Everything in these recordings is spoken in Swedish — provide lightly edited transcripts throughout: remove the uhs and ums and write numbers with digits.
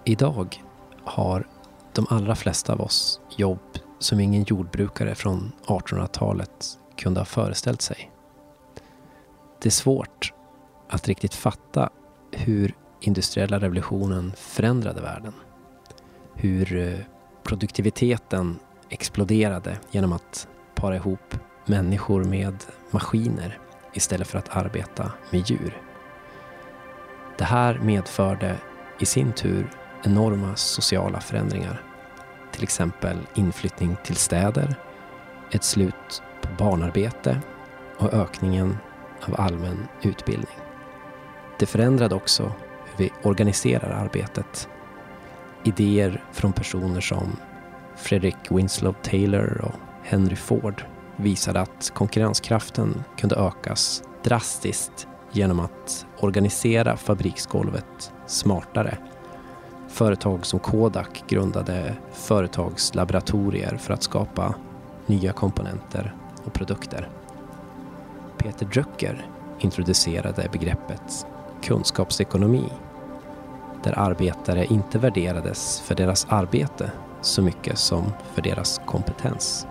Idag har de allra flesta av oss jobb som ingen jordbrukare från 1800-talet kunde ha föreställt sig. Det är svårt att riktigt fatta hur industriella revolutionen förändrade världen. Hur produktiviteten exploderade genom att para ihop människor med maskiner istället för att arbeta med djur. Det här medförde i sin tur enorma sociala förändringar. Till exempel inflyttning till städer, ett slut på barnarbete och ökningen av allmän utbildning. Det förändrade också hur vi organiserar arbetet. Idéer från personer som Frederick Winslow Taylor och Henry Ford visade att konkurrenskraften kunde ökas drastiskt genom att organisera fabriksgolvet smartare. Företag som Kodak grundade företagslaboratorier för att skapa nya komponenter och produkter. Peter Drucker introducerade begreppet kunskapsekonomi, där arbetare inte värderades för deras arbete så mycket som för deras kompetens.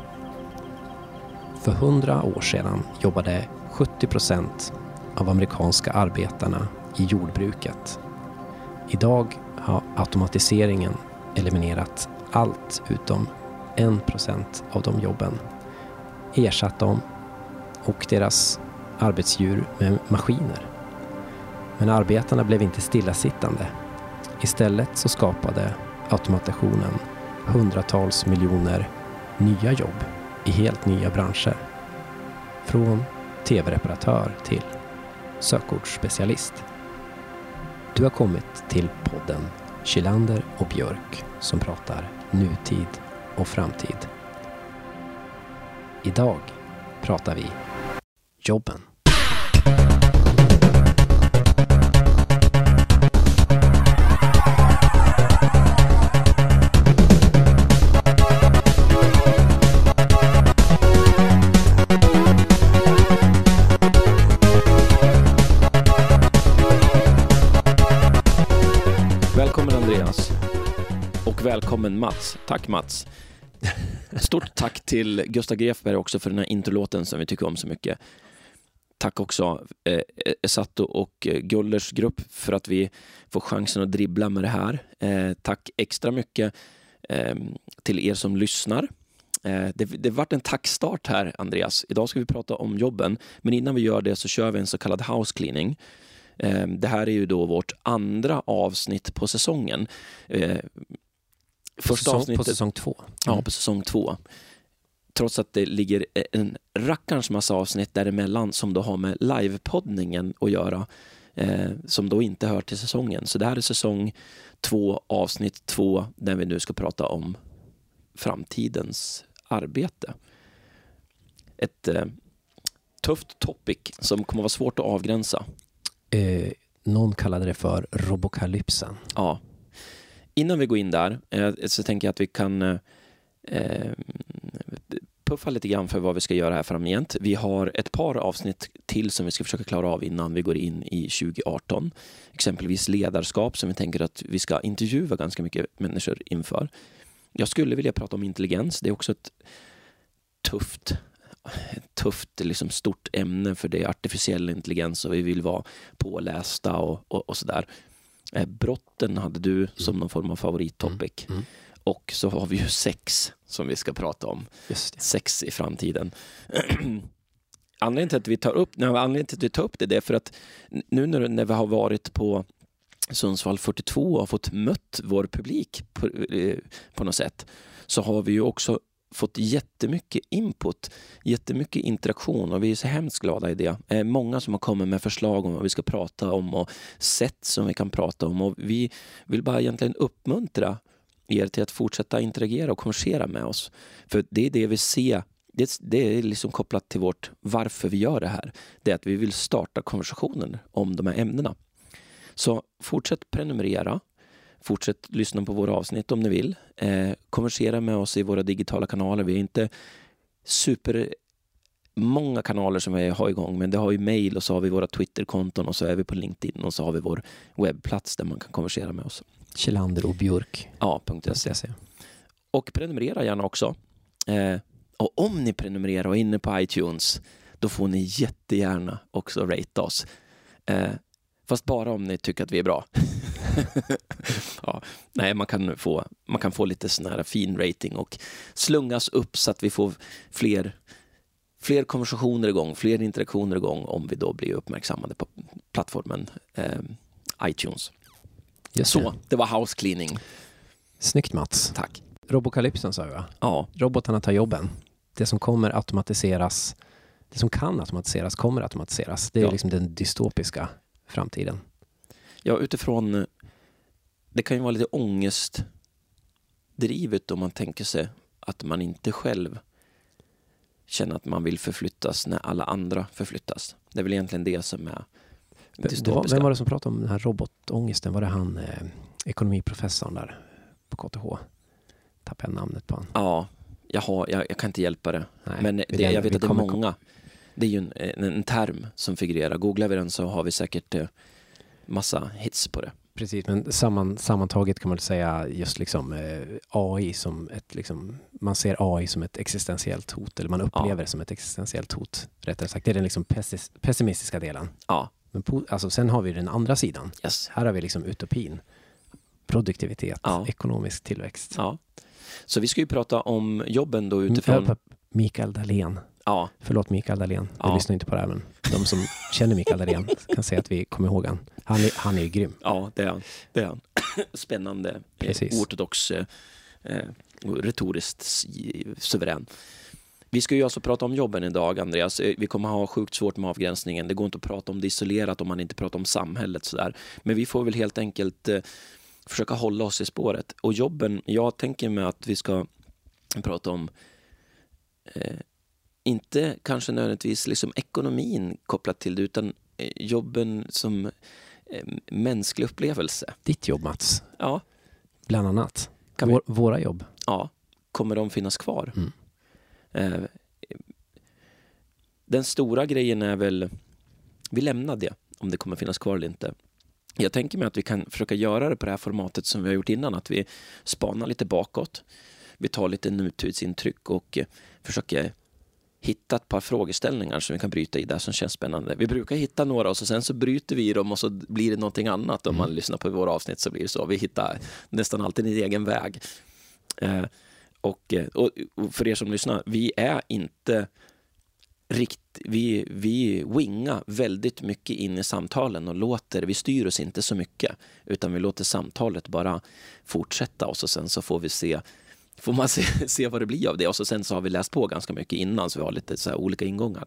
För 100 år sedan jobbade 70% av amerikanska arbetarna i jordbruket. Idag har automatiseringen eliminerat allt utom 1% av de jobben, ersatt dem och deras arbetsdjur med maskiner. Men arbetarna blev inte stillasittande. Istället så skapade automationen hundratals miljoner nya jobb i helt nya branscher. Från tv-reparatör till sökordsspecialist. Du har kommit till podden Kylander och Björk som pratar nutid och framtid. Idag pratar vi jobben. Välkommen Mats. Tack Mats. Stort tack till Gustav Grefberg också för den här introlåten som vi tycker om så mycket. Tack också Esato och Gullers grupp för att vi får chansen att dribbla med det här. Tack extra mycket till er som lyssnar. Det varit en tackstart här, Andreas. Idag ska vi prata om jobben, men innan vi gör det så kör vi en så kallad house cleaning. Det här är ju då vårt andra avsnitt på säsongen. Första avsnittet, på säsong 2. Ja, på säsong 2. Trots att det ligger en rackarns massa avsnitt däremellan som då har med livepoddningen att göra, som då inte hör till säsongen. Så det här är säsong 2, avsnitt 2, där vi nu ska prata om framtidens arbete. Ett tufft topic som kommer vara svårt att avgränsa. Någon kallade det för robokalypsen. Ja. Innan vi går in där så tänker jag att vi kan puffa lite grann för vad vi ska göra här framgent. Vi har ett par avsnitt till som vi ska försöka klara av innan vi går in i 2018. Exempelvis ledarskap som vi tänker att vi ska intervjua ganska mycket människor inför. Jag skulle vilja prata om intelligens. Det är också ett tufft liksom stort ämne, för det är artificiell intelligens och vi vill vara pålästa och sådär. Brotten hade du som någon form av favorittopic. Och så har vi ju sex som vi ska prata om. Sex i framtiden. Anledningen till att vi tar upp det är för att nu när vi har varit på Sundsvall 42 och har fått mött vår publik på något sätt, så har vi ju också fått jättemycket input, jättemycket interaktion, och vi är så hemskt glada i det. Många som har kommit med förslag om vad vi ska prata om och sätt som vi kan prata om, och vi vill bara egentligen uppmuntra er till att fortsätta interagera och konversera med oss. För det är det vi ser, det är liksom kopplat till vårt varför vi gör det här. Det är att vi vill starta konversationen om de här ämnena. Så fortsätt prenumerera. Fortsätt lyssna på våra avsnitt om ni vill. Konversera med oss i våra digitala kanaler. Vi är inte många kanaler som vi har igång, men det har ju mail, och så har vi våra Twitterkonton, och så är vi på LinkedIn, och så har vi vår webbplats där man kan konversera med oss. Kjellander och Björk. Ja, .se. Och prenumerera gärna också. Och om ni prenumererar och är inne på iTunes, då får ni jättegärna också rate oss. Fast bara om ni tycker att vi är bra. Ja, nej, man kan få lite sån här fin rating och slungas upp så att vi får fler konversationer igång, fler interaktioner igång om vi då blir uppmärksammade på plattformen iTunes. Så, det var house cleaning. Snyggt, Mats. Tack. Robokalypsen sa jag. Ja. Robotarna tar jobben. Det som kommer automatiseras, det som kan automatiseras kommer automatiseras. Det är liksom den dystopiska framtiden. Ja, utifrån, det kan ju vara lite ångestdrivet om man tänker sig att man inte själv känner att man vill förflyttas när alla andra förflyttas. Det är väl egentligen det som är dystopiska. Vem var det som pratade om den här robotångesten? Var det han ekonomiprofessorn där på KTH? Tappade jag namnet på han. Ja, jag kan inte hjälpa det. Nej, men jag vet att det är många. Det är ju en term som figurerar. Googlar vi den så har vi säkert massa hits på det. Precis, men sammantaget kan man säga just liksom AI som ett liksom, man ser AI som ett existentiellt hot, eller man upplever det som ett existentiellt hot, rättare sagt. Det är den liksom pessimistiska delen. Ja. Men alltså, sen har vi den andra sidan. Yes. Här har vi liksom utopin, produktivitet, ekonomisk tillväxt. Ja. Så vi ska ju prata om jobben då utifrån... Mikael Dahlén. Ja. Förlåt Mikael Dahlén. Jag lyssnar inte på det här, men de som känner Mikael Dahlén kan säga att vi kommer ihåg han. Han är ju grym. Ja, det är han. Spännande. Precis. Ortodox, retoriskt suverän. Vi ska ju alltså prata om jobben idag, Andreas. Vi kommer ha sjukt svårt med avgränsningen. Det går inte att prata om det isolerat om man inte pratar om samhället sådär. Men vi får väl helt enkelt försöka hålla oss i spåret. Och jobben, jag tänker mig att vi ska prata om inte kanske nödvändigtvis liksom ekonomin kopplat till det, utan jobben som mänsklig upplevelse. Ditt jobb, Mats. Ja. Bland annat. Våra jobb. Ja. Kommer de finnas kvar? Den stora grejen är väl, vi lämnar det om det kommer finnas kvar eller inte. Jag tänker mig att vi kan försöka göra det på det här formatet som vi har gjort innan, att vi spanar lite bakåt. Vi tar lite nutidsintryck och försöker hitta ett par frågeställningar som vi kan bryta i där som känns spännande. Vi brukar hitta några och sen så bryter vi i dem och så blir det någonting annat. Om man lyssnar på våra avsnitt så blir det så. Vi hittar nästan alltid en egen väg. Och för er som lyssnar, vi är inte vi wingar väldigt mycket in i samtalen och vi styr oss inte så mycket, utan vi låter samtalet bara fortsätta och sen så får man se vad det blir av det, och sen så har vi läst på ganska mycket innan, så vi har lite så här olika ingångar.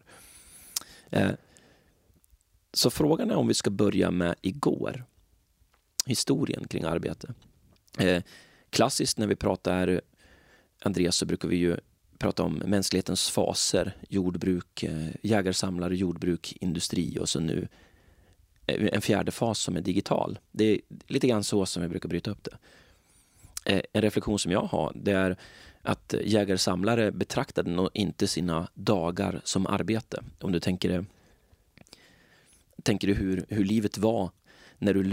Så frågan är om vi ska börja med igår. Historien kring arbete. Klassiskt när vi pratar, Andreas, så brukar vi ju prata om mänsklighetens faser, jordbruk, jägarsamlare, jordbruk, industri, och så nu en fjärde fas som är digital. Det är lite grann så som vi brukar bryta upp det. En reflektion som jag har, det är att jägarsamlare betraktade nog inte sina dagar som arbete. Om du tänker dig hur livet var när du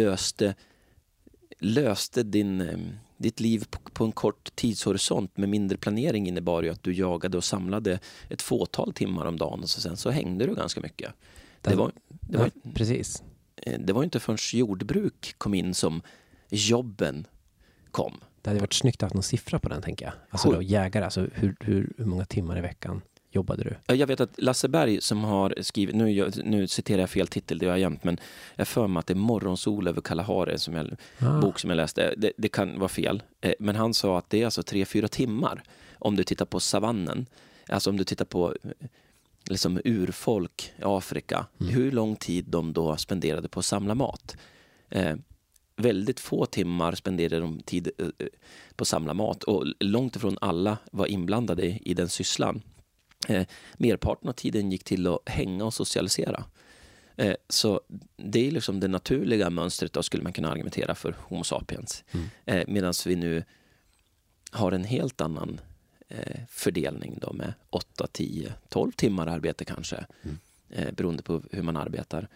löste ditt liv på en kort tidshorisont med mindre planering, innebar ju att du jagade och samlade ett fåtal timmar om dagen, och sen så hängde du ganska mycket. Precis. Det var inte förrän jordbruk kom in som jobben kom. Det hade varit snyggt att ha någon siffra på den, tänker jag. Alltså då, jägare, alltså hur många timmar i veckan jobbade du? Jag vet att Lasse Berg som har skrivit, nu citerar jag fel titel, det har jag jämt, men jag för mig att det är Morgonsol över Kalahari, bok som jag läste. Det kan vara fel. Men han sa att det är alltså 3-4 timmar om du tittar på savannen. Alltså om du tittar på liksom urfolk i Afrika. Hur lång tid de då spenderade på att samla mat. Väldigt få timmar spenderade de tid på att samla mat, och långt ifrån alla var inblandade i den sysslan. Merparten av tiden gick till att hänga och socialisera. Så det är liksom det naturliga mönstret då, skulle man kunna argumentera för Homo sapiens. Medan vi nu har en helt annan fördelning då med 8, 10, 12 timmar arbete kanske. Beroende på hur man arbetar.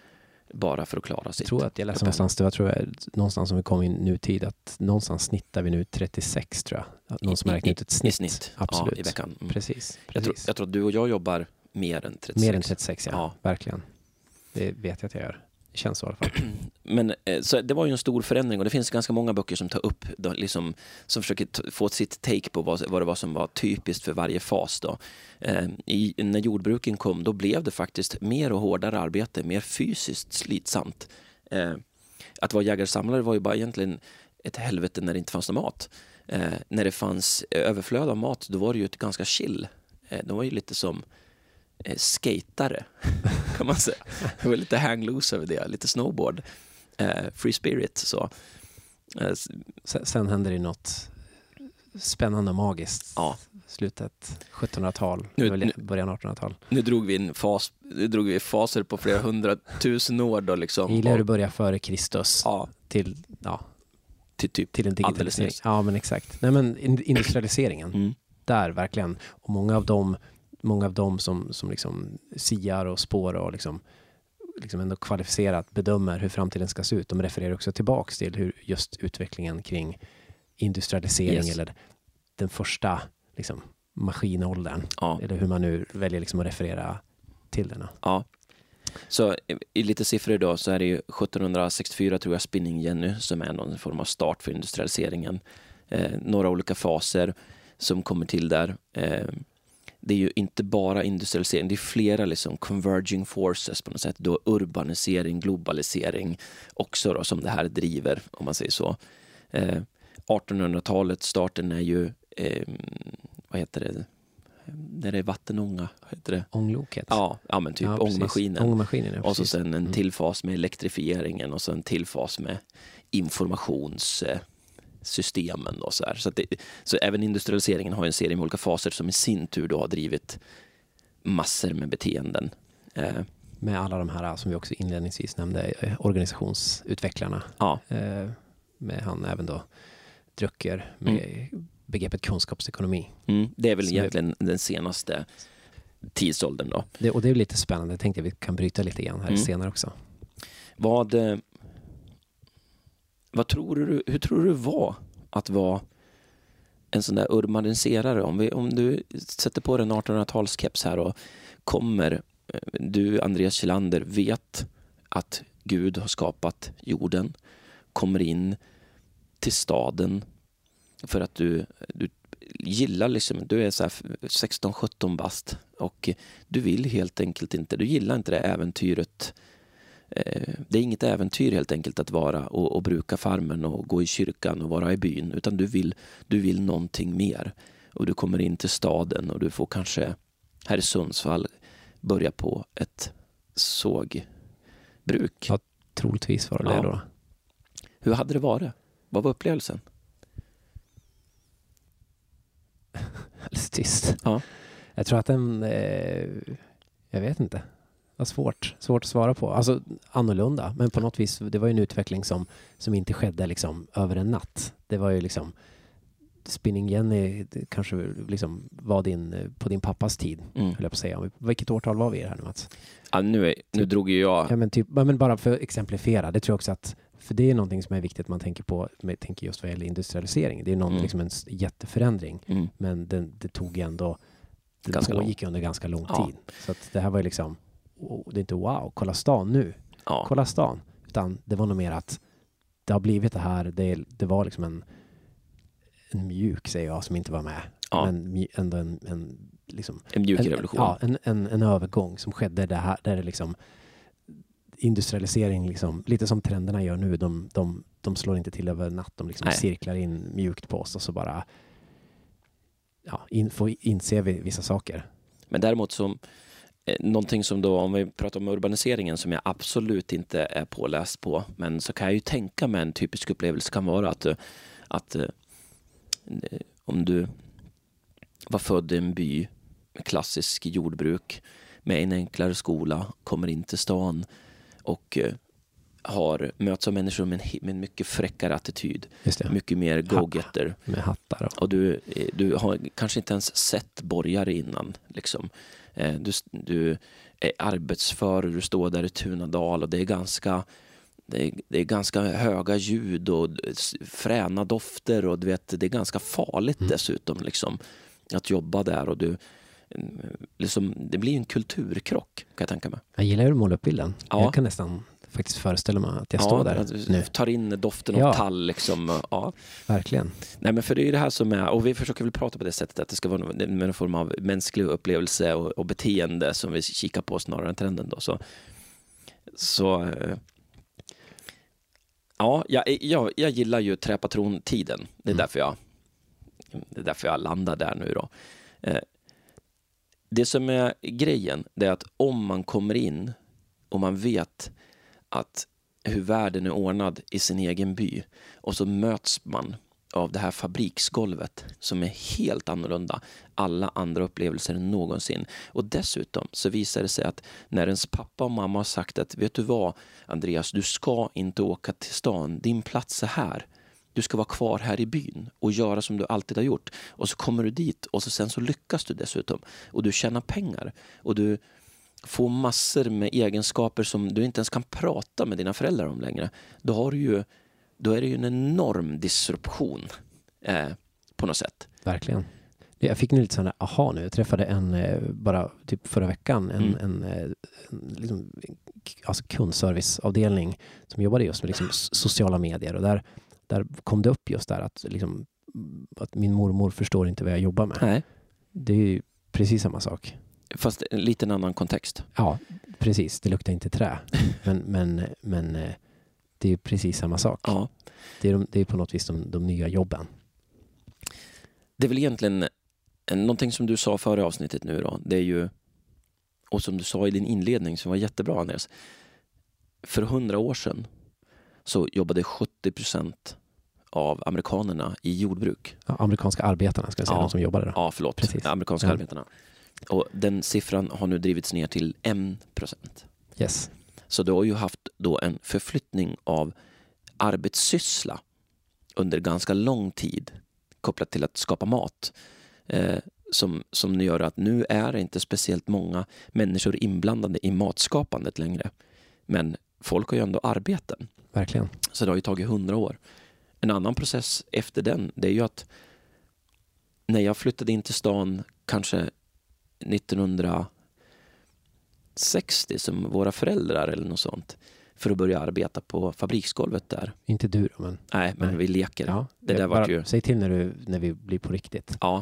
bara för att klara sitt. Jag tror att jag läste någonstans, någonstans som vi kom in nutid, att någonstans snittar vi nu 36 tror jag. Att någon som har räknat ut ett snitt. I snitt. Absolut. Ja, i veckan. Precis. Jag tror att du och jag jobbar mer än 36. Mer än 36, ja. Verkligen. Det vet jag att jag gör. Det känns så i alla fall. Men så det var ju en stor förändring och det finns ganska många böcker som tar upp då, liksom, som försöker få sitt take på vad det var som var typiskt för varje fas då. När jordbruken kom, då blev det faktiskt mer och hårdare arbete, mer fysiskt slitsamt. Att vara jägare-samlare var ju bara egentligen ett helvete när det inte fanns någon mat. När det fanns överflöd av mat, då var det ju ett ganska chill. De var ju lite som skatare, kan man säga. Det var lite hang loose över det, lite snowboard. Free spirit, så. Sen hände det något spännande och magiskt. Ja. Slutet 1700-tal, början 1800-tal. Nu drog vi faser på flera 100 000 år då liksom. Gillar du börja före Kristus till en digitalisering. Ja, men exakt. Nej, men industrialiseringen. Där verkligen. Och många av dem som liksom siar och spår och liksom ändå kvalificerat bedömer hur framtiden ska se ut. De refererar också tillbaks till hur just utvecklingen kring industrialisering eller den första liksom maskinåldern, eller hur man nu väljer liksom att referera till den. Ja. Så i lite siffror då så är det ju 1764 tror jag Spinning Jenny som är någon form av start för industrialiseringen. Några olika faser som kommer till där. Det är ju inte bara industrialisering, det är flera liksom converging forces på något sätt. Då urbanisering, globalisering också då, som det här driver, om man säger så. 1800-talet, starten är ju vad heter det? När det är vattenånga, heter det? Ångloket. Ja, men typ ångmaskinen. Ångmaskinen, ja, och så sen en tillfas med elektrifieringen och så en tillfas med informationssystemen och så här. Så även industrialiseringen har en serie med olika faser som i sin tur då har drivit massor med beteenden. Med alla de här som vi också inledningsvis nämnde, organisationsutvecklarna. Ja. Med han även då Drucker med begreppet kunskapsekonomi. Det är väl egentligen den senaste tidsåldern då. Och det är lite spännande. Jag tänkte att vi kan bryta lite grann här senare också. Hur tror du var att vara en sån där urbaniserare? Om du sätter på en 1800-talskeps här och kommer, du Andreas Kjellander vet att Gud har skapat jorden, kommer in till staden för att du gillar liksom, du är så här 16-17 bast och du vill helt enkelt inte, du gillar inte det äventyret. Det är inget äventyr helt enkelt att vara och bruka farmen och gå i kyrkan och vara i byn, utan du vill någonting mer. Och du kommer in till staden och du får kanske här i Sundsvall börja på ett sågbruk. Ja, troligtvis var det då. Hur hade det varit? Vad var upplevelsen? Alldeles tyst. Ja. Jag tror att jag vet inte. Det var svårt att svara på. Alltså annorlunda, men på något vis, det var ju en utveckling som inte skedde liksom över en natt. Det var ju liksom Spinning Jenny kanske liksom var på din pappas tid, höll jag på att säga. Vilket årtal var vi här nu, Mats? Ja, nu drog ju jag... Ja, men bara för att exemplifiera, det tror jag också att, för det är någonting som är viktigt man tänker på, tänker just vad gäller industrialisering. Det är liksom en jätteförändring, men det tog ändå, det pågick under ganska lång tid. Så att det här var ju liksom, det är inte wow, kolla stan nu. Ja. Kolla stan. Utan det var nog mer att det har blivit det här, det var liksom en mjuk, säger jag, som inte var med. Ja. Men ändå en mjuk revolution. Ja, en övergång som skedde där det liksom industrialisering liksom, lite som trenderna gör nu, de slår inte till över natt, de liksom cirklar in mjukt på oss och så bara får inse vissa saker. Men däremot som någonting som då, om vi pratar om urbaniseringen som jag absolut inte är påläst på, men så kan jag ju tänka mig en typisk upplevelse kan vara att om du var född i en by med klassisk jordbruk med en enklare skola, kommer in till stan och möts av människor med en mycket fräckare attityd. Mycket mer go-getter. Med hattar. Och du har kanske inte ens sett borgare innan. Liksom. Du är arbetsför och du står där i Tunadal och det är ganska höga ljud och fräna dofter och du vet, det är ganska farligt dessutom liksom, att jobba där och du liksom, det blir en kulturkrock kan jag tänka mig. Jag gillar hur du målar upp bilden. Ja. Jag kan nästan faktiskt föreställa mig att jag står där nu. Tar in doften av tall liksom. Ja. Verkligen. Nej, men för det är ju det här som är, och vi försöker väl prata på det sättet att det ska vara en form av mänsklig upplevelse och beteende som vi kikar på snarare än trenden då. Så ja, jag gillar ju träpatrontiden. Det är därför jag landar där nu då. Det som är grejen, det är att om man kommer in och man vet att hur världen är ordnad i sin egen by och så möts man av det här fabriksgolvet som är helt annorlunda alla andra upplevelser än någonsin. Och dessutom så visar det sig att när ens pappa och mamma har sagt att vet du vad Andreas, du ska inte åka till stan, din plats är här. Du ska vara kvar här i byn och göra som du alltid har gjort. Och så kommer du dit och sen så lyckas du dessutom. Och du tjänar pengar. Och du får massor med egenskaper som du inte ens kan prata med dina föräldrar om längre. Då är det ju en enorm disruption på något sätt. Verkligen. Jag fick nu lite sån aha nu. Jag träffade bara typ förra veckan liksom, alltså kundserviceavdelning som jobbade just med liksom sociala medier. Och där kom det upp just där att min mormor förstår inte vad jag jobbar med. Nej. Det är ju precis samma sak. Fast en liten annan kontext. Ja, precis. Det luktar inte trä. Men det är ju precis samma sak. Ja. Det är på något vis de nya jobben. Det är väl egentligen någonting som du sa före avsnittet nu då. Det är ju, och som du sa i din inledning som var jättebra Andreas. För 100 år sedan så jobbade 70% av amerikanerna i jordbruk. Ja, amerikanska arbetarna ska jag säga, de som jobbade där. Ja, förlåt. Precis. Amerikanska arbetarna. Och den siffran har nu drivits ner till 1%. Yes. Så du har ju haft då en förflyttning av arbetssyssla under ganska lång tid kopplat till att skapa mat. Som gör att nu är det inte speciellt många människor inblandade i matskapandet längre. Men folk har ju ändå arbeten. Verkligen. Så det har ju tagit 100 år. En annan process efter den, det är ju att när jag flyttade in till stan kanske 1960 som våra föräldrar eller något sånt för att börja arbeta på fabriksgolvet där. Inte du då, men... Nej, men vi leker. Ja, det där var ju... Säg till när vi blir på riktigt. Ja.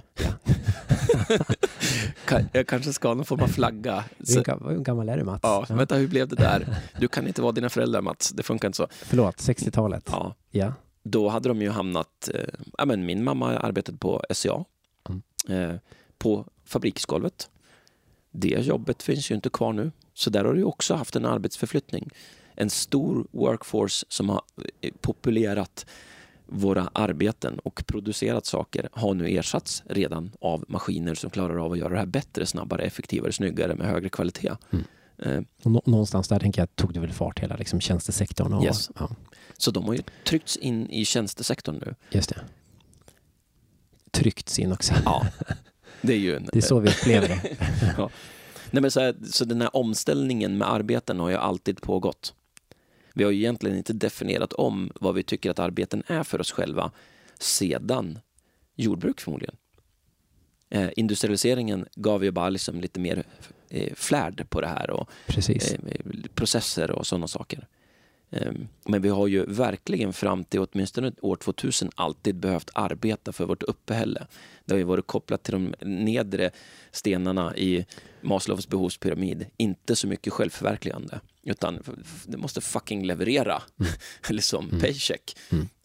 Jag kanske ska ha någon form av flagga. Hur gammal är du, Mats? Ja, vänta, hur blev det där? Du kan inte vara dina föräldrar, Mats. Det funkar inte så. Förlåt, 60-talet. Ja. Då hade de ju hamnat... min mamma arbetade på SCA. På fabriksgolvet. Det jobbet finns ju inte kvar nu. Så där har du också haft en arbetsförflyttning. En stor workforce som har populerat våra arbeten och producerat saker har nu ersatts redan av maskiner som klarar av att göra det här bättre, snabbare, effektivare, snyggare med högre kvalitet. Och någonstans där tänker jag tog det väl fart hela liksom tjänstesektorn. Och, yes. Ja. Så de har ju tryckts in i tjänstesektorn nu. Just det. Tryckts in också. Ja. Det är så vi upplever det. Ja. Nej, men så den här omställningen med arbeten har ju alltid pågått. Vi har ju egentligen inte definierat om vad vi tycker att arbeten är för oss själva sedan jordbruk förmodligen. Industrialiseringen gav ju bara liksom lite mer flärd på det här och processer och sådana saker. Men vi har ju verkligen fram till åtminstone år 2000 alltid behövt arbeta för vårt uppehälle. Det har ju varit kopplat till de nedre stenarna i Maslows behovspyramid. Inte så mycket självförverkligande, utan det måste fucking leverera. Liksom paycheck.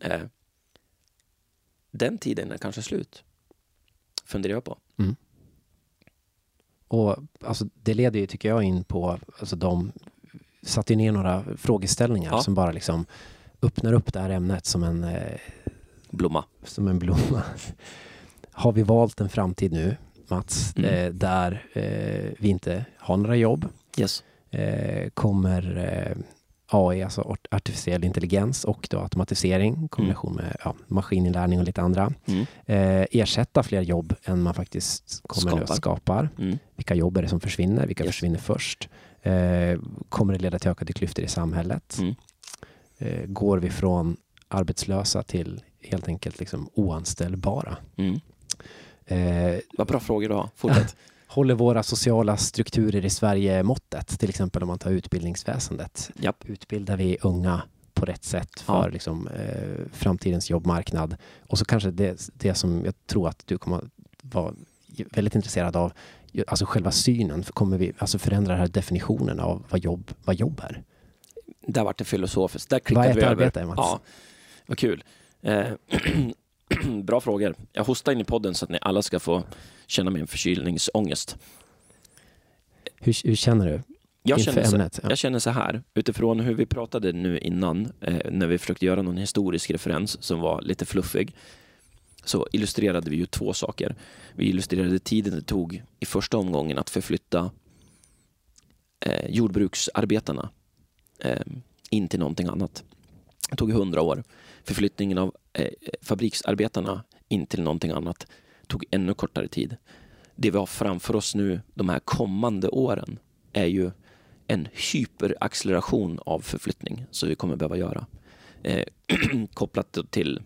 Den tiden är kanske slut. Funderar jag på. Och alltså, det leder ju, tycker jag, in på alltså, de satte ner några frågeställningar som bara liksom öppnar upp det här ämnet som en blomma. Har vi valt en framtid nu, Mats, där vi inte har några jobb? Yes. Kommer AI, alltså artificiell intelligens och då automatisering, kombination med maskininlärning och lite andra. Ersätta fler jobb än man faktiskt skapar. Vilka jobb är det som försvinner? Vilka försvinner först? Kommer det leda till ökade klyftor i samhället? Går vi från arbetslösa till helt enkelt liksom oanställbara? Vad bra frågor du har. Fortsätt. Håller våra sociala strukturer i Sverige måttet? Till exempel om man tar utbildningsväsendet. Japp. Utbildar vi unga på rätt sätt för liksom, framtidens jobbmarknad? Och så kanske det som jag tror att du kommer vara väldigt intresserad av, alltså själva synen. Kommer vi alltså förändra den här definitionen av vad jobb är? Där var det filosofiskt. Där vad är klickade ett vi arbete, över. Mats? Ja, vad kul. Bra frågor. Jag hostar in i podden så att ni alla ska få känna min förkylningsångest. Hur känner du inför ämnet? Jag känner så här, utifrån hur vi pratade nu innan, när vi försökte göra någon historisk referens som var lite fluffig, så illustrerade vi ju 2 saker. Vi illustrerade tiden det tog i första omgången att förflytta jordbruksarbetarna in till någonting annat. Det tog 100 år. Förflyttningen av fabriksarbetarna in till någonting annat tog ännu kortare tid. Det vi har framför oss nu, de här kommande åren, är ju en hyperacceleration av förflyttning som vi kommer behöva göra. Kopplat till...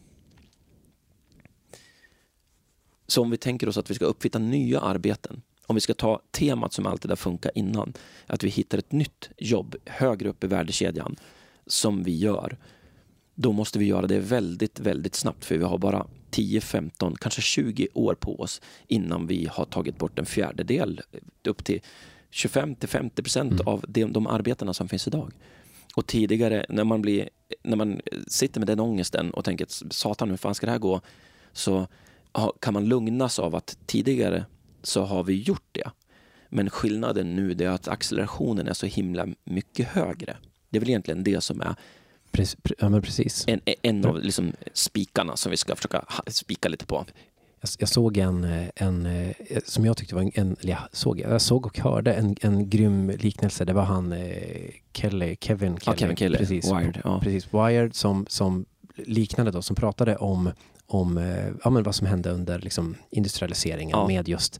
Så om vi tänker oss att vi ska uppfinna nya arbeten, om vi ska ta temat som alltid har funkat innan, att vi hittar ett nytt jobb högre upp i värdekedjan som vi gör, då måste vi göra det väldigt, väldigt snabbt, för vi har bara 10, 15, kanske 20 år på oss innan vi har tagit bort en fjärdedel, upp till 25-50% av de arbetarna som finns idag. Och tidigare, när man sitter med den ångesten och tänker satan, hur fan ska det här gå, så kan man lugnas av att tidigare så har vi gjort det. Men skillnaden nu är att accelerationen är så himla mycket högre. Det är väl egentligen det som är precis. En av liksom spikarna som vi ska försöka spika lite på. Jag såg en som jag tyckte var jag såg och hörde en grym liknelse. Det var han Kevin Kelly. Precis, Wired. Ja. Precis, Wired som liknande då, som pratade om vad som hände under liksom industrialiseringen med just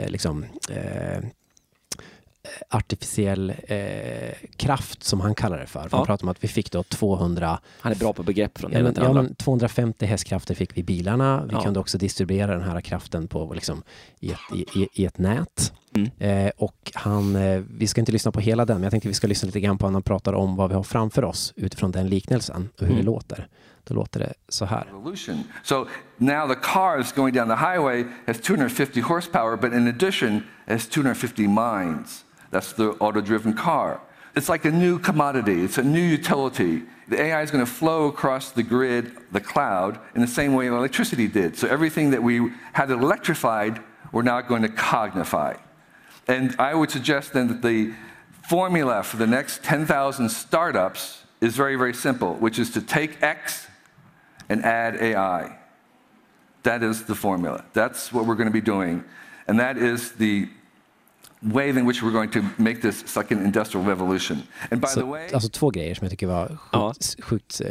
artificiell kraft, som han kallar det för. Han pratar om att vi fick då 200... Han är bra på begrepp från det till andra. 250 hästkrafter fick vi i bilarna. Vi kunde också distribuera den här kraften på liksom, i ett nät. Och vi ska inte lyssna på hela den, men jag tänkte vi ska lyssna lite grann på när han pratar om vad vi har framför oss utifrån den liknelsen och hur det låter. Då låter det så här. So now the car is going down the highway has 250 horsepower, but in addition has 250 minds. That's the auto-driven car. It's like a new commodity. It's a new utility. The AI is going to flow across the grid, the cloud, in the same way electricity did. So everything that we had electrified, we're now going to cognify. And I would suggest then that the formula for the next 10,000 startups is very, very simple, which is to take X and add AI. That is the formula. That's what we're going to be doing. And that is the way in which we're going to make this second industrial revolution. And by the way... Alltså 2 grejer som jag tycker var sjukt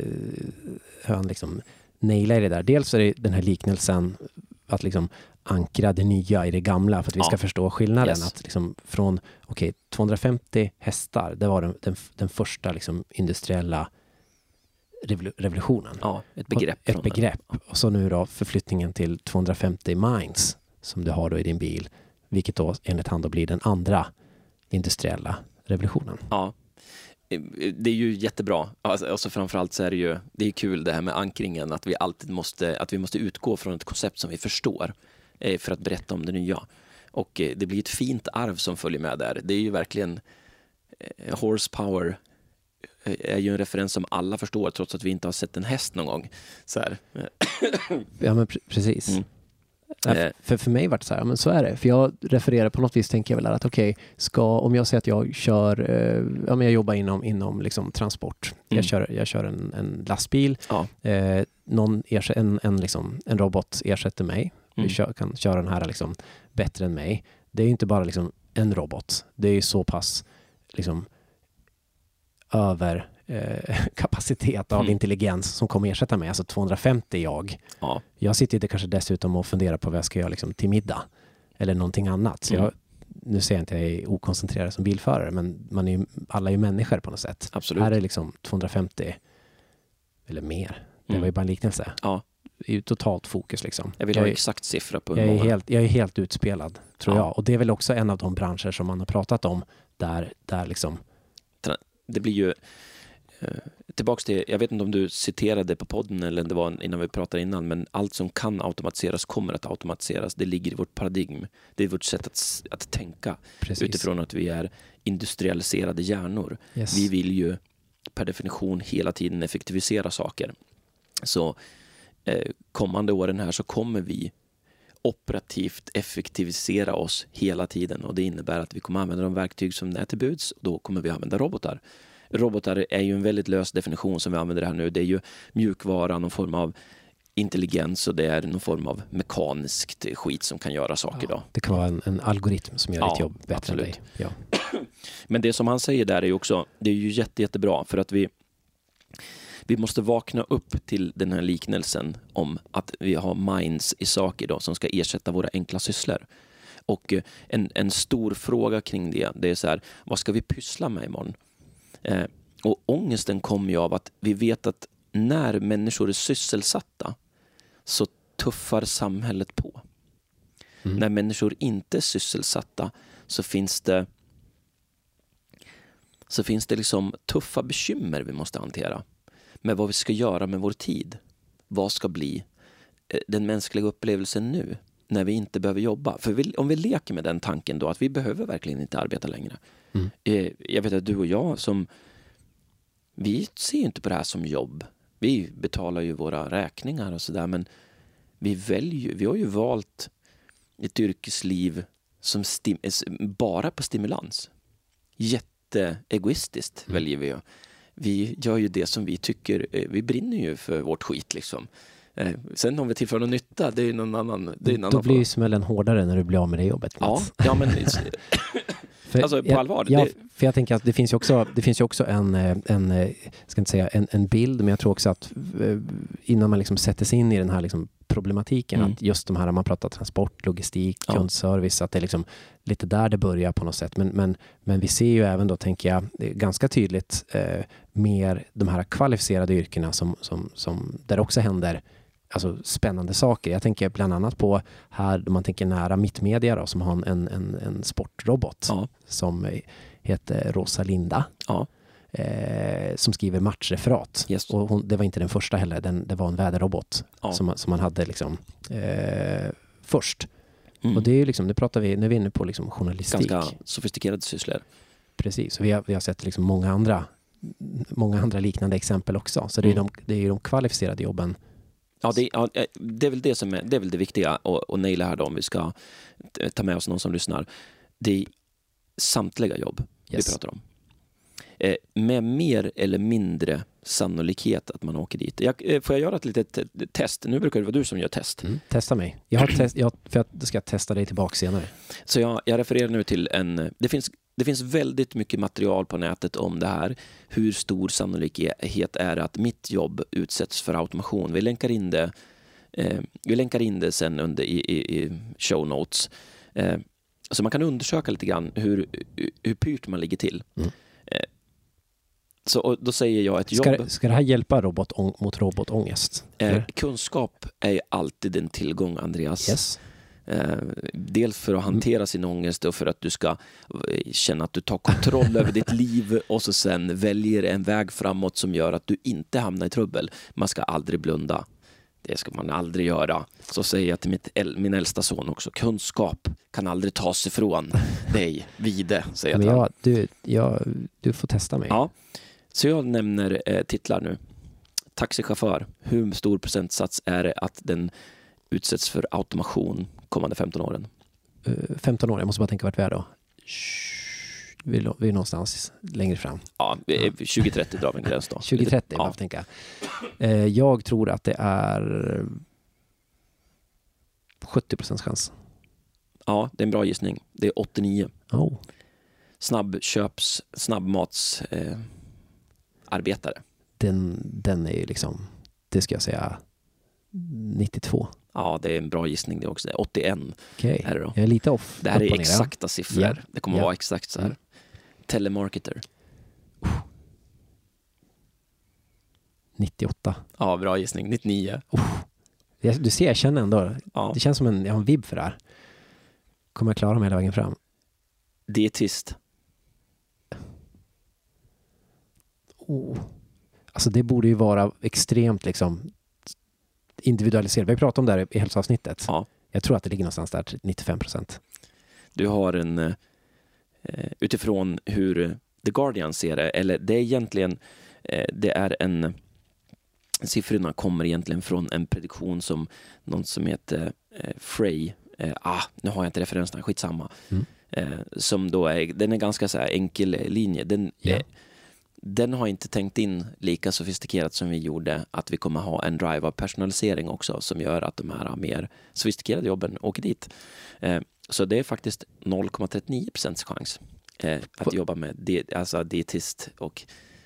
hur han liksom nailar det där. Dels är det den här liknelsen att liksom ankra det nya i det gamla för att vi ska förstå skillnaden. Yes. Att liksom från 250 hästar, det var den första liksom industriella revolutionen. Ja, ett begrepp. Ett begrepp. Och så nu då förflyttningen till 250 minds som du har då i din bil, vilket då enligt han då blir den andra industriella revolutionen. Ja, det är ju jättebra. Alltså framförallt så är det är kul det här med ankringen, att vi alltid måste utgå från ett koncept som vi förstår för att berätta om det nya. Och det blir ett fint arv som följer med där. Det är ju verkligen horsepower är ju en referens som alla förstår trots att vi inte har sett en häst någon gång. Så här. Ja, men precis. För mig var det så här, men så är det. För jag refererar på något vis, tänker jag väl att om jag säger att jag kör, jag jobbar inom liksom transport. Jag kör en lastbil. En robot ersätter mig. Kan köra den här liksom bättre än mig. Det är ju inte bara liksom en robot. Det är ju så pass liksom över kapacitet av intelligens som kommer ersätta mig. Alltså 250 jag. Ja. Jag sitter ju kanske dessutom och funderar på vad jag ska göra liksom, till middag. Eller någonting annat. Så nu säger jag inte att jag är okoncentrerad som bilförare, men alla är ju människor på något sätt. Absolut. Här är liksom 250 eller mer. Det var ju bara en liknelse. Ja. Det är ju totalt fokus liksom. Jag vill ha exakt siffra på hur jag många. Jag är helt utspelad, tror jag. Och det är väl också en av de branscher som man har pratat om där liksom... Det blir ju... Tillbaks till, jag vet inte om du citerade på podden eller det var innan vi pratade innan, men allt som kan automatiseras kommer att automatiseras. Det ligger i vårt paradigm. Det är vårt sätt att tänka. Precis. Utifrån att vi är industrialiserade hjärnor. Yes. Vi vill ju per definition hela tiden effektivisera saker. Så kommande åren här så kommer vi operativt effektivisera oss hela tiden, och det innebär att vi kommer använda de verktyg som är till buds, och då kommer vi använda robotar. Robotar är ju en väldigt lös definition som vi använder här nu. Det är ju mjukvara, någon form av intelligens, och det är någon form av mekaniskt skit som kan göra saker. Då. Det kan vara en algoritm som gör ditt jobb bättre än dig. Ja. Men det som han säger där är ju också, det är ju jättebra, för att vi måste vakna upp till den här liknelsen om att vi har minds i saker då, som ska ersätta våra enkla sysslor. Och en stor fråga kring det är så här, vad ska vi pyssla med imorgon? Och ångesten kommer ju av att vi vet att när människor är sysselsatta så tuffar samhället på. När människor inte är sysselsatta så finns det liksom tuffa bekymmer vi måste hantera med vad vi ska göra med vår tid. Vad ska bli den mänskliga upplevelsen nu när vi inte behöver jobba? För om vi leker med den tanken då att vi behöver verkligen inte arbeta längre. Jag vet att du och jag vi ser inte på det här som jobb. Vi betalar ju våra räkningar och sådär, men vi har ju valt ett yrkesliv som bara på stimulans. Jätteegoistiskt väljer vi ju. Vi gör ju det som vi tycker, vi brinner ju för vårt skit liksom. Sen om vi tillför någon nytta, det är någon annan. Då blir ju smällen hårdare när du blir av med det jobbet. Ja, men alltså på allvar. Ja, för jag tänker att det finns ju också en bild, men jag tror också att innan man liksom sätter sig in i den här liksom problematiken, att just de här, man pratar transport, logistik, kundservice, att det är liksom lite där det börjar på något sätt. Men vi ser ju även då, tänker jag, ganska tydligt mer de här kvalificerade yrkena som där också händer alltså spännande saker. Jag tänker bland annat på här, om man tänker nära Mittmedia då, som har en sportrobot som heter Rosalinda. Som skriver matchreferat. Yes. Och det var inte den första heller, det var en väderrobot som man hade liksom först. Och det är ju liksom, nu pratar vi, nu är vi inne på liksom journalistik. Ganska sofistikerade sysslor. Precis, och vi har sett liksom många andra liknande exempel också. Så det är ju de kvalificerade jobben. Ja, det är väl det som är det viktiga och naila här då, om vi ska ta med oss någon som lyssnar. Det är samtliga jobb vi pratar om. Med mer eller mindre sannolikhet att man åker dit. Får jag göra ett litet test? Nu brukar det vara du som gör test. Testa mig. För att jag ska testa dig tillbaka senare. Så jag refererar nu till det finns väldigt mycket material på nätet om det här. Hur stor sannolikhet är att mitt jobb utsätts för automation? Vi länkar in det sen under i show notes. Så man kan undersöka lite grann hur pyrt man ligger till. Så då säger jag ett jobb... Ska det här hjälpa mot robotångest? Kunskap är alltid en tillgång, Andreas. Yes. Dels för att hantera sin ångest och för att du ska känna att du tar kontroll över ditt liv och så sen väljer en väg framåt som gör att du inte hamnar i trubbel. Man ska aldrig blunda. Det ska man aldrig göra. Så säger jag till min äldsta son också. Kunskap kan aldrig tas ifrån dig, Vide, säger jag till honom. Du får testa mig. Ja. Så jag nämner titlar nu. Taxichaufför. Hur stor procentsats är det att den utsätts för automation kommande 15 åren? 15 år, jag måste bara tänka vart vi är då. Vi är någonstans längre fram. Ja, 2030 drar vi en gräns då. 2030, varför tänka. Jag tror att det är 70% chans. Ja, det är en bra gissning. Det är 89. Oh. Snabbmats arbetare. Den är ju liksom, det ska jag säga, 92. Ja, det är en bra gissning det också. 81 Okej, är det då. jag är lite off. Det här upp och är ner, exakta siffror. Ja. Det kommer vara exakt så här. Telemarketer. 98. Ja, bra gissning. 99. Du ser, jag känner ändå, Ja. det känns som jag har en vibb för det här. Kommer jag klara mig hela vägen fram? Dietist. Alltså det borde ju vara extremt liksom individualiserat. Vi har pratat om det här i hälsoavsnittet. Ja. Jag tror att det ligger någonstans där 95%. Du har en utifrån hur The Guardian ser det, eller det är egentligen det är siffrorna kommer egentligen från en prediktion som någon som heter Frey, nu har jag inte referenserna, skitsamma, som då den är ganska så här enkel linje. Den har inte tänkt in lika sofistikerat som vi gjorde, att vi kommer ha en drive av personalisering också som gör att de här mer sofistikerade jobben åker dit. Så det är faktiskt 0,39% chans att jobba med dietist och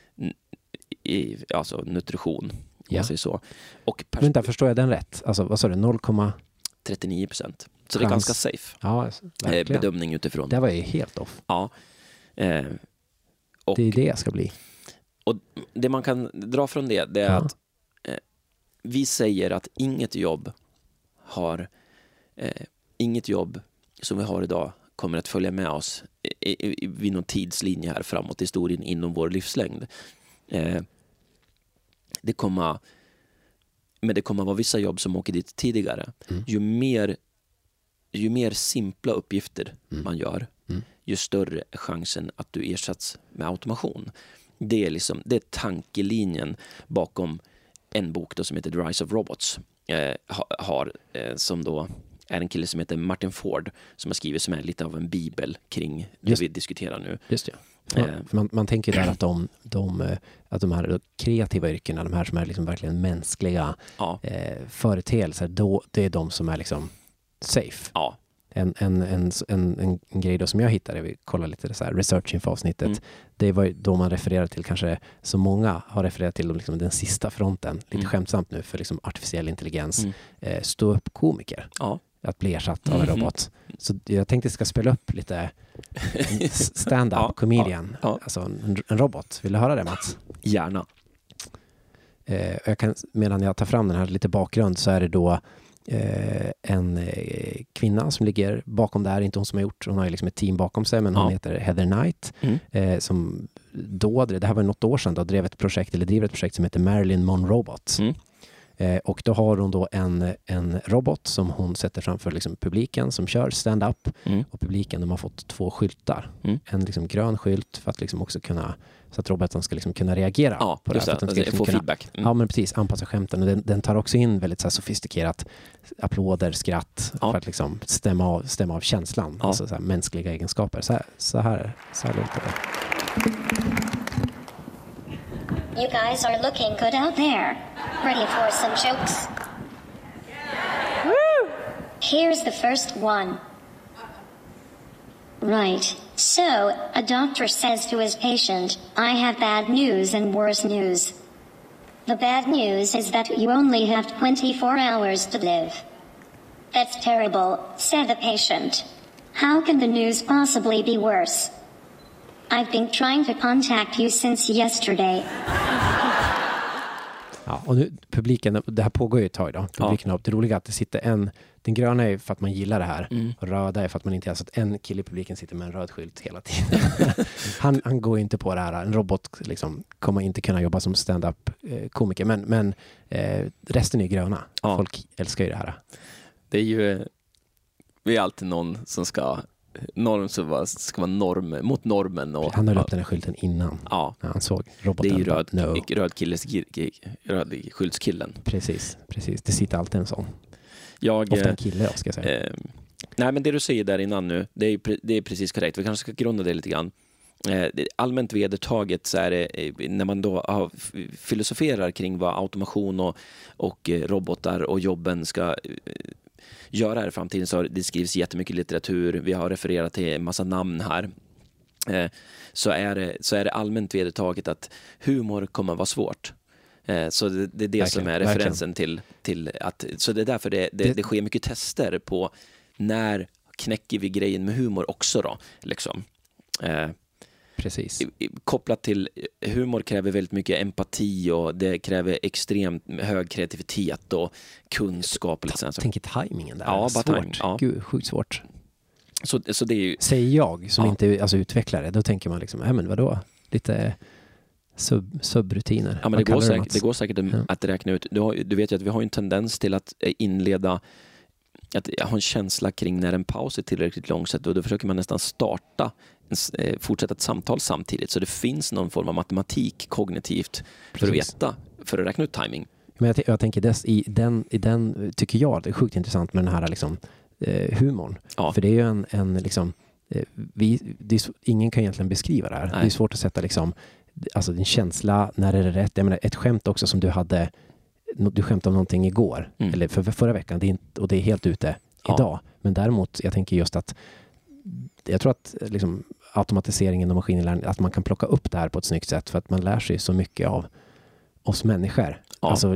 alltså nutrition. Ja. Så. Och Vänta, förstår jag den rätt? Alltså vad sa du? 39%. Så det är ganska safe. Ja, verkligen. Bedömning utifrån. Det var ju helt off. Ja. Och det är det jag ska bli. Och det man kan dra från det är att vi säger att inget jobb som vi har idag kommer att följa med oss vid någon tidslinje här framåt i historien inom vår livslängd. Det kommer vara vissa jobb som åker dit tidigare. Ju mer simpla uppgifter man gör, ju större är chansen att du ersätts med automation. Det är tankelinjen bakom en bok då som heter The Rise of Robots. Som då är en kille som heter Martin Ford som har skrivit, som är lite av en bibel kring det vi diskuterar nu. Just det. För man tänker där att att de här kreativa yrkena, de här som är liksom verkligen mänskliga företeelser, det är de som är liksom safe. Ja. En grej då som jag hittade, vi kollar lite så här research inför avsnittet, det var då man refererar till, kanske så många har refererat till liksom den sista fronten, lite skämtsamt nu, för liksom artificiell intelligens, stå upp komiker. Ja. Att bli ersatt av en robot. Så jag tänkte att jag ska spela upp lite stand-up comedian. Alltså en robot. Vill du höra det, Mats? Gärna. Medan jag tar fram den här lite bakgrund, så är det då en kvinna som ligger bakom det här. Inte hon som har gjort, hon har ju liksom ett team bakom sig, men hon heter Heather Knight, som då, det här var något år sedan, då driver ett projekt som heter Marilyn Monrobot. Och då har hon då en robot som hon sätter framför liksom publiken som kör stand-up. Och publiken, de har fått 2 skyltar. En liksom grön skylt för att liksom också kunna, så att roboten ska liksom kunna reagera på det här. För att den ska liksom få kunna, feedback. Ja, men precis, anpassa skämten. Och den tar också in väldigt så här sofistikerat applåder, skratt, för att liksom stämma av känslan. Alltså så här mänskliga egenskaper. Så här låter det. You guys are looking good out there. Ready for some jokes? Woo! Here's the first one. Right. So, a doctor says to his patient, I have bad news and worse news. The bad news is that you only have 24 hours to live. That's terrible, said the patient. How can the news possibly be worse? I've been trying to contact you since yesterday. Ja, och nu publiken, det här pågår ju ett tag då. Publiken har det roliga att det sitter den gröna är för att man gillar det här. Och röda är för att man inte, alltså att en kille i publiken sitter med en röd skylt hela tiden. han går inte på det här. En robot liksom kommer inte kunna jobba som stand-up komiker. Men resten är gröna. Folk älskar ju det här. Det är ju, vi är alltid någon som ska vara norm mot normen. Och, han höll upp den här skylten innan. Ja. När han såg roboten. Det är ju röd skyltskillen. Precis. Det sitter alltid en sån. Ofta en kille då, ska jag säga. Nej, men det du säger där innan nu, det är precis korrekt. Vi kanske ska grunda det lite grann. Allmänt vedertaget så är det, när man då filosoferar kring vad automation och robotar och jobben ska göra här i framtiden, så det skrivs jättemycket litteratur. Vi har refererat till en massa namn här. så är det allmänt vedertaget att humor kommer att vara svårt. Så det är det Verkligen, som är referensen till att, så det är därför det sker mycket tester på när knäcker vi grejen med humor också då, liksom. Precis. Kopplat till humor kräver väldigt mycket empati och det kräver extremt hög kreativitet och kunskap. Tänk timingen där. Ja, bara timing. Ja. Gud, sjukt svårt. Så det är ju... Säger jag som inte alltså utvecklare, då tänker man liksom, men vadå? Lite subrutiner. Ja, men det går säkert att räkna ut. Du vet ju att vi har en tendens till att inleda, att ha en känsla kring när en paus är tillräckligt lång, och då försöker man nästan fortsätta ett samtal samtidigt. Så det finns någon form av matematik kognitivt för att veta, för att räkna ut timing. Men jag tänker i den tycker jag det är sjukt intressant med den här liksom, humorn. Ja. För det är ju en liksom, ingen kan egentligen beskriva det här. Nej. Det är svårt att sätta liksom, alltså din känsla, när är det rätt? Jag menar, ett skämt också som du skämtade om någonting igår, eller förra veckan, och det är helt ute idag. Men däremot, jag tänker just att jag tror att liksom, automatiseringen och maskininlärning, att man kan plocka upp det här på ett snyggt sätt, för att man lär sig så mycket av oss människor. Ja. Alltså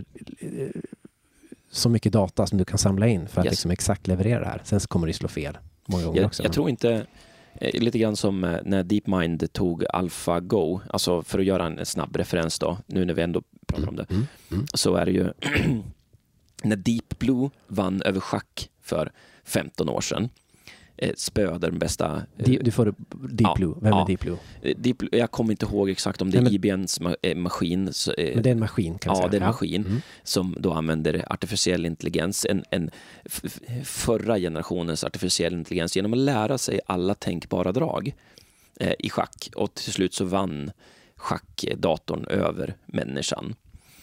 så mycket data som du kan samla in för att liksom exakt leverera det här. Sen så kommer det slå fel många gånger också. Jag tror inte, lite grann som när DeepMind tog AlphaGo, alltså för att göra en snabb referens då, nu när vi ändå pratar om det, så är det ju när Deep Blue vann över schack för 15 år sedan, spöade den bästa... Du får Deep Blue. Vem är Deep Blue? Jag kommer inte ihåg exakt om det är IBMs maskin. Men det är en maskin, kan man säga. Ja, det är en maskin som då använder artificiell intelligens, en förra generationens artificiell intelligens, genom att lära sig alla tänkbara drag i schack. Och till slut så vann schackdatorn över människan.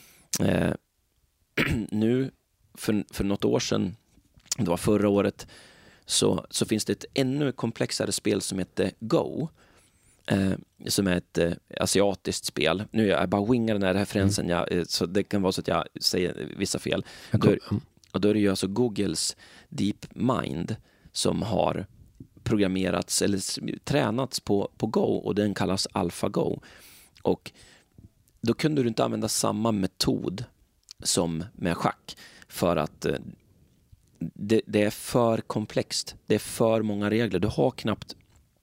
Nu, för något år sedan, det var förra året, så finns det ett ännu komplexare spel som heter Go, som är ett asiatiskt spel. Nu jag bara wingar den här referensen, så det kan vara så att jag säger vissa fel. Och då är det ju alltså Googles DeepMind som har programmerats eller tränats på Go, och den kallas AlphaGo. Och då kunde du inte använda samma metod som med schack, för att det är för komplext. Det är för många regler. Du har knappt...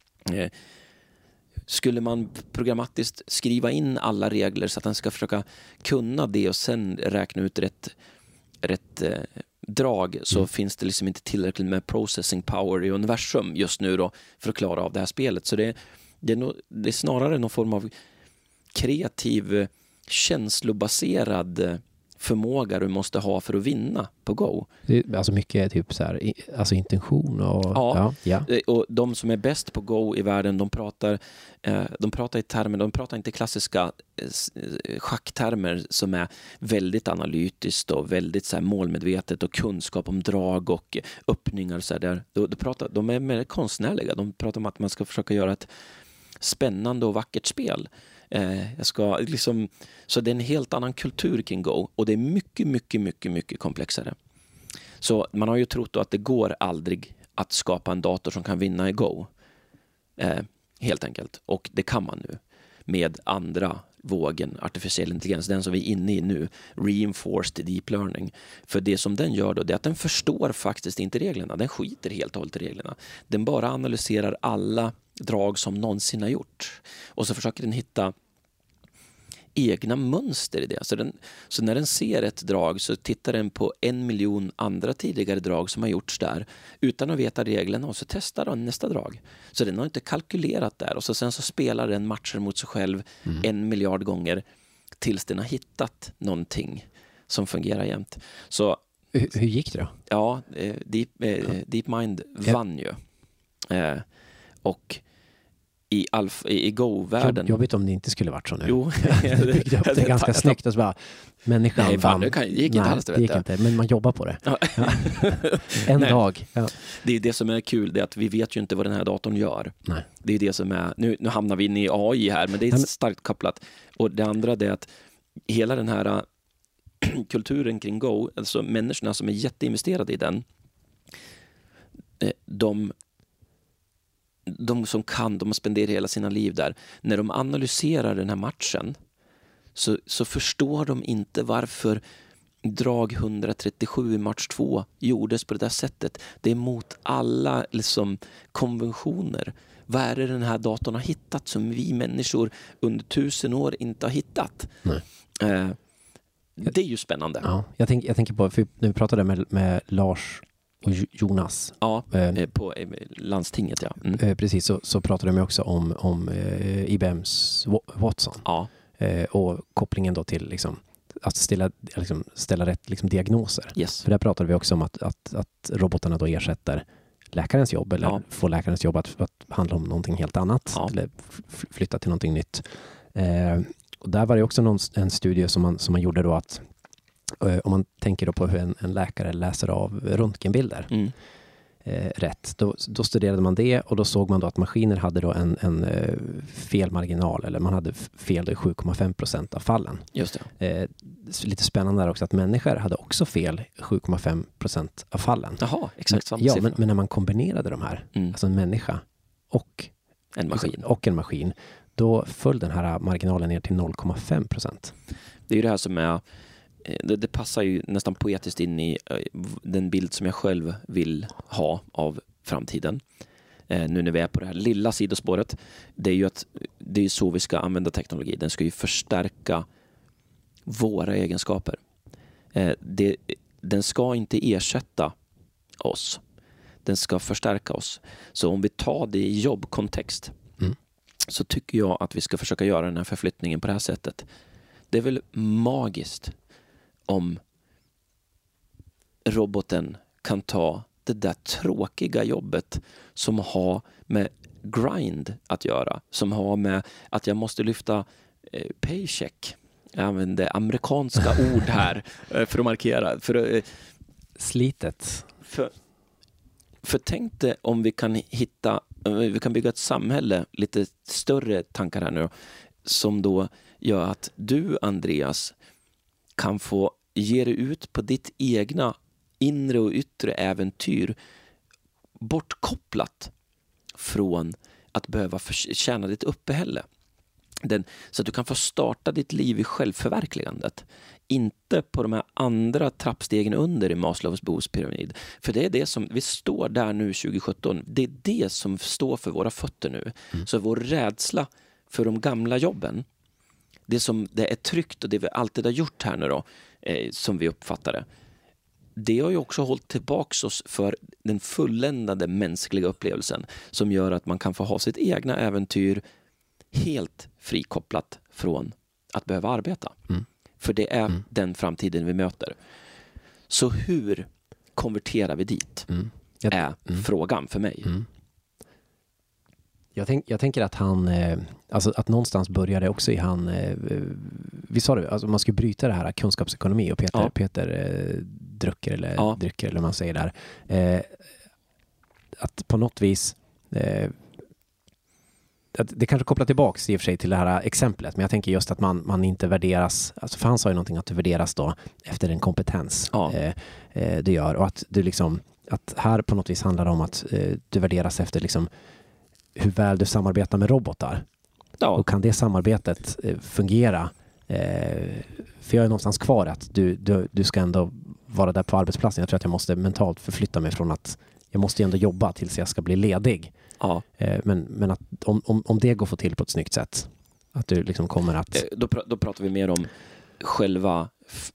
skulle man programmatiskt skriva in alla regler så att den ska försöka kunna det och sen räkna ut rätt drag, så finns det liksom inte tillräckligt med processing power i universum just nu då för att klara av det här spelet. Så det är snarare någon form av kreativ, känslobaserad förmåga du måste ha för att vinna på Go. Alltså mycket typ så här, alltså intention och... Ja. Och de som är bäst på Go i världen, de pratar i termer, de pratar inte klassiska schacktermer som är väldigt analytiskt och väldigt så här målmedvetet och kunskap om drag och öppningar så där. De är mer konstnärliga. De pratar om att man ska försöka göra ett spännande och vackert spel. Så det är en helt annan kultur kring Go, och det är mycket, mycket, mycket, mycket komplexare. Så man har ju trott då att det går aldrig att skapa en dator som kan vinna i Go. Helt enkelt. Och det kan man nu med andra vågen artificiell intelligens, den som vi är inne i nu, reinforced deep learning. För det som den gör då, det är att den förstår faktiskt inte reglerna. Den skiter helt och hållet i reglerna. Den bara analyserar alla drag som någonsin har gjort. Och så försöker den hitta egna mönster i det. Så när den ser ett drag så tittar den på 1 miljon andra tidigare drag som har gjorts där utan att veta reglerna, och så testar den nästa drag. Så den har inte kalkylerat där, och sen så spelar den matcher mot sig själv 1 miljard gånger tills den har hittat någonting som fungerar jämt. Så hur gick det då? Ja, DeepMind vann ju. Och i Go-världen... Jag vet om det inte skulle varit så nu. Jo. Du byggde upp det ganska snyggt och så bara, människan vann. Det gick inte alls, det gick inte, men man jobbar på det. Ja. En dag. Ja. Det är det som är kul, det är att vi vet ju inte vad den här datorn gör. Nej. Det är det som är... Nu hamnar vi inne i AI här, men det är starkt kopplat. Och det andra är att hela den här kulturen kring Go, alltså människorna som är jätteinvesterade i den, de som kan, de har spenderat hela sina liv där. När de analyserar den här matchen så förstår de inte varför drag 137 i match 2 gjordes på det där sättet. Det är mot alla liksom konventioner. Vad är det den här datorn har hittat som vi människor under 1000 år inte har hittat? Nej. Det är ju spännande. Ja, jag tänker på, för när vi pratade med Lars och Jonas. Ja, på landstinget, ja. Precis, så pratade de också om IBMs Watson. Ja. Och kopplingen då till liksom, att ställa rätt liksom, diagnoser. Yes. För där pratade vi också om att robotarna då ersätter läkarens jobb eller får läkarens jobb att handla om någonting helt annat eller flytta till någonting nytt. Och där var det också en studie som man gjorde då att om man tänker då på hur en läkare läser av röntgenbilder rätt, då studerade man det och då såg man då att maskiner hade då en felmarginal, eller man hade fel i 7,5% av fallen. Just det. Lite spännande där också att människor hade också fel i 7,5% av fallen. Jaha, exakt samma siffra. Men när man kombinerade de här, alltså en människa och en maskin, då föll den här marginalen ner till 0,5%. Det är ju det här som är det passar ju nästan poetiskt in i den bild som jag själv vill ha av framtiden. Nu när vi är på det här lilla sidospåret, det är ju att det är så vi ska använda teknologi. Den ska ju förstärka våra egenskaper. Den ska inte ersätta oss. Den ska förstärka oss. Så om vi tar det i jobbkontext så tycker jag att vi ska försöka göra den här förflyttningen på det här sättet. Det är väl magiskt om roboten kan ta det där tråkiga jobbet som har med grind att göra, som har med att jag måste lyfta paycheck. Jag använder amerikanska ord här för att markera. Slitet. För tänk dig om vi kan bygga ett samhälle, lite större tankar här nu, som då gör att du, Andreas, kan få ge dig ut på ditt egna inre och yttre äventyr bortkopplat från att behöva tjäna ditt uppehälle. Så att du kan få starta ditt liv i självförverkligandet. Inte på de här andra trappstegen under i Maslows behovspyramid. För det är det som, vi står där nu 2017, det är det som står för våra fötter nu. Så vår rädsla för de gamla jobben, det som det är tryggt och det vi alltid har gjort här nu då, som vi uppfattar det har ju också hållit tillbaks oss för den fulländade mänskliga upplevelsen som gör att man kan få ha sitt egna äventyr helt frikopplat från att behöva arbeta. För det är den framtiden vi möter. Så hur konverterar vi dit? Är frågan för mig. Jag tänker att han, alltså att någonstans började också i han, vi sa det, alltså man ska bryta det här kunskapsekonomi och Peter Drucker eller Drucker eller man säger där, att på något vis att det kanske kopplar tillbaks i och för sig till det här exemplet, men jag tänker just att man inte värderas, alltså för han sa ju någonting att du värderas då efter den kompetens du gör, och att du liksom, att här på något vis handlar det om att du värderas efter liksom hur väl du samarbetar med robotar. Och kan det samarbetet fungera? För jag är någonstans kvar att du ska ändå vara där på arbetsplatsen. Jag tror att jag måste mentalt förflytta mig från att jag måste ändå jobba tills jag ska bli ledig. Men att om det går att få till på ett snyggt sätt, att du liksom kommer att... Då pratar vi mer om själva